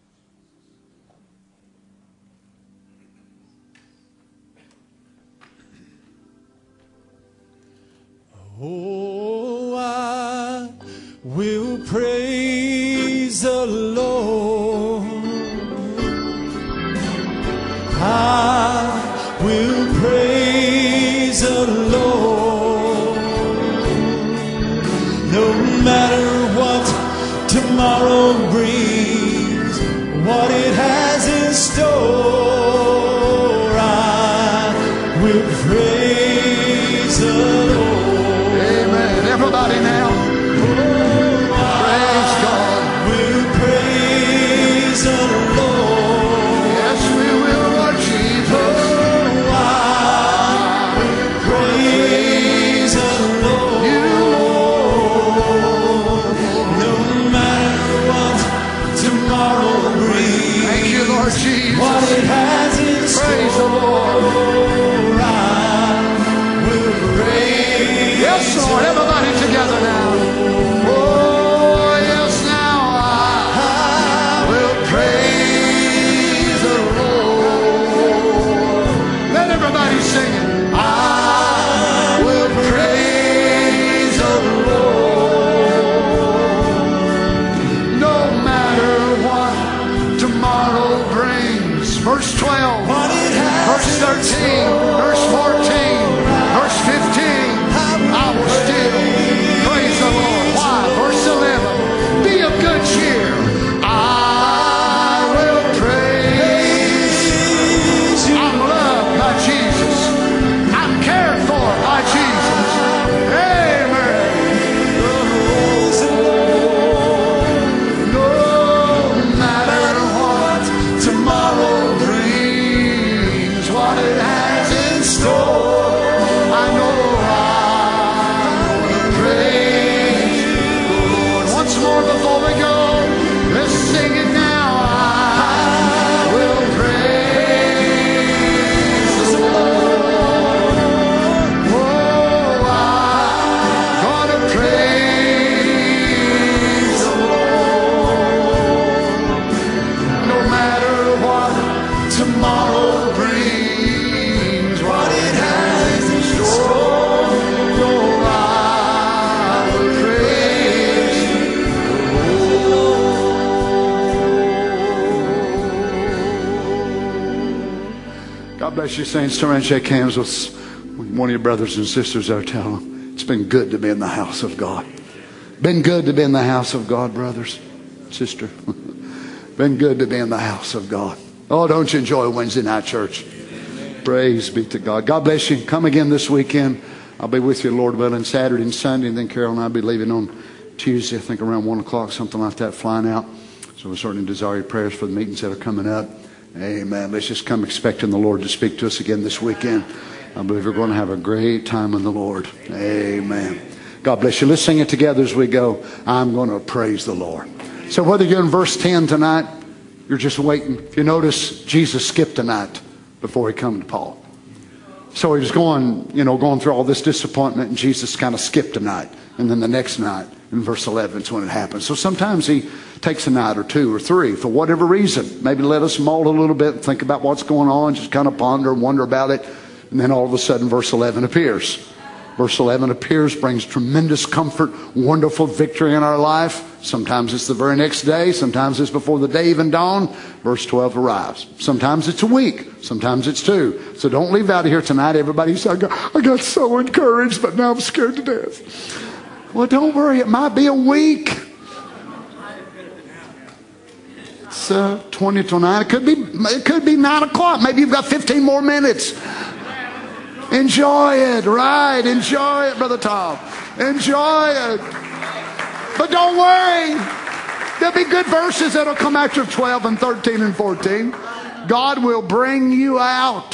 Oh, I will praise the Lord. I will praise the Lord. No matter what tomorrow brings, what it has in store, I will praise the Lord. Everybody now. Oh, praise God. We'll praise the Lord. Yes, we will, Lord Jesus. Oh, I will praise the Lord. You, Lord. No matter what tomorrow brings. Thank you, Lord Jesus. What it has in bless you, saints. Turn around and shake hands with one of your brothers and sisters there. Tell them it's been good to be in the house of God. Been good to be in the house of God, brothers, sister. Been good to be in the house of God. Oh, don't you enjoy Wednesday night church? Praise be to God. God bless you. Come again this weekend. I'll be with you, Lord willing, Saturday and Sunday. And then Carol and I will be leaving on Tuesday, I think around one o'clock, something like that, flying out. So we certainly desire your prayers for the meetings that are coming up. Amen. Let's just come expecting the Lord to speak to us again this weekend. I believe we're going to have a great time in the Lord. Amen. God bless you. Let's sing it together as we go. I'm going to praise the Lord. So whether you're in verse ten tonight, you're just waiting. If you notice, Jesus skipped a night before he come to Paul. So he was going, you know, going through all this disappointment, and Jesus kind of skipped a night. And then the next night, in verse eleven, is when it happens. So sometimes he takes a night or two or three for whatever reason. Maybe let us mull a little bit and think about what's going on, just kind of ponder and wonder about it. And then all of a sudden, verse eleven appears. Verse eleven appears, brings tremendous comfort, wonderful victory in our life. Sometimes it's the very next day. Sometimes it's before the day even dawned. Verse twelve arrives. Sometimes it's a week. Sometimes it's two. So don't leave out of here tonight. Everybody says, I got, I got so encouraged, but now I'm scared to death. Well, don't worry. It might be a week. It's uh, twenty to nine. It could be, it could be nine o'clock. Maybe you've got fifteen more minutes. Enjoy it, right? Enjoy it, Brother Tom. Enjoy it. But don't worry. There'll be good verses that'll come after twelve and thirteen and fourteen. God will bring you out.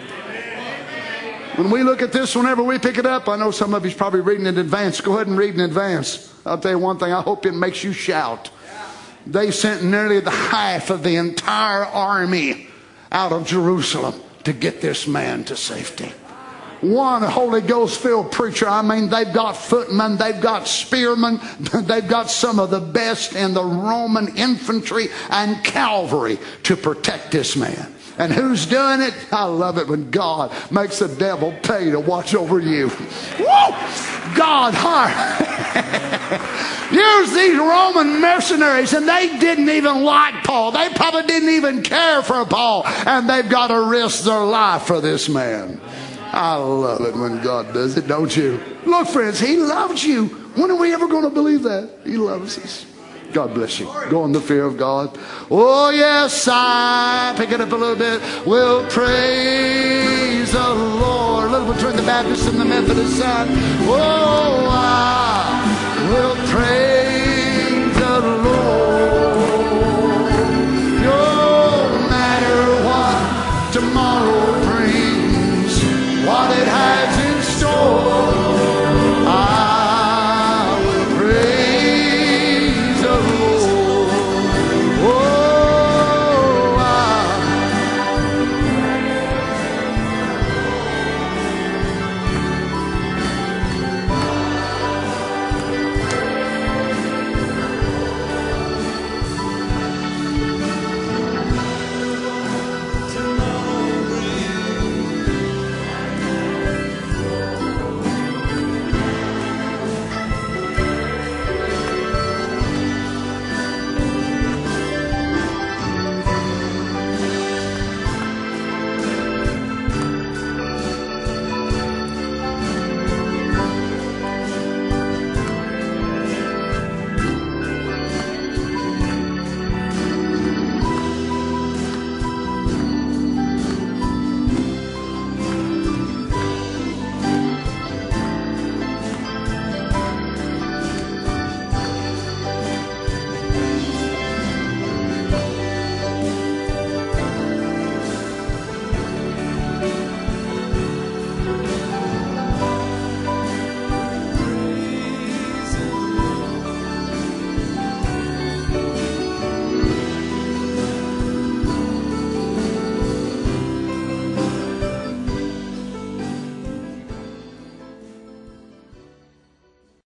When we look at this, whenever we pick it up, I know some of you's probably reading in advance. Go ahead and read in advance. I'll tell you one thing. I hope it makes you shout. They sent nearly the half of the entire army out of Jerusalem to get this man to safety. One Holy Ghost filled preacher. I mean, they've got footmen, they've got spearmen, they've got some of the best in the Roman infantry and cavalry to protect this man. And who's doing it? I love it when God makes the devil pay to watch over you. Woo! God hired. Use these Roman mercenaries, and they didn't even like Paul. They probably didn't even care for Paul. And they've got to risk their life for this man. I love it when God does it, don't you? Look, friends, he loves you. When are we ever going to believe that? He loves us. God bless you. Go in the fear of God. Oh, yes, I, pick it up a little bit, will praise the Lord. A little between the Baptist and the Methodist side. Oh, I.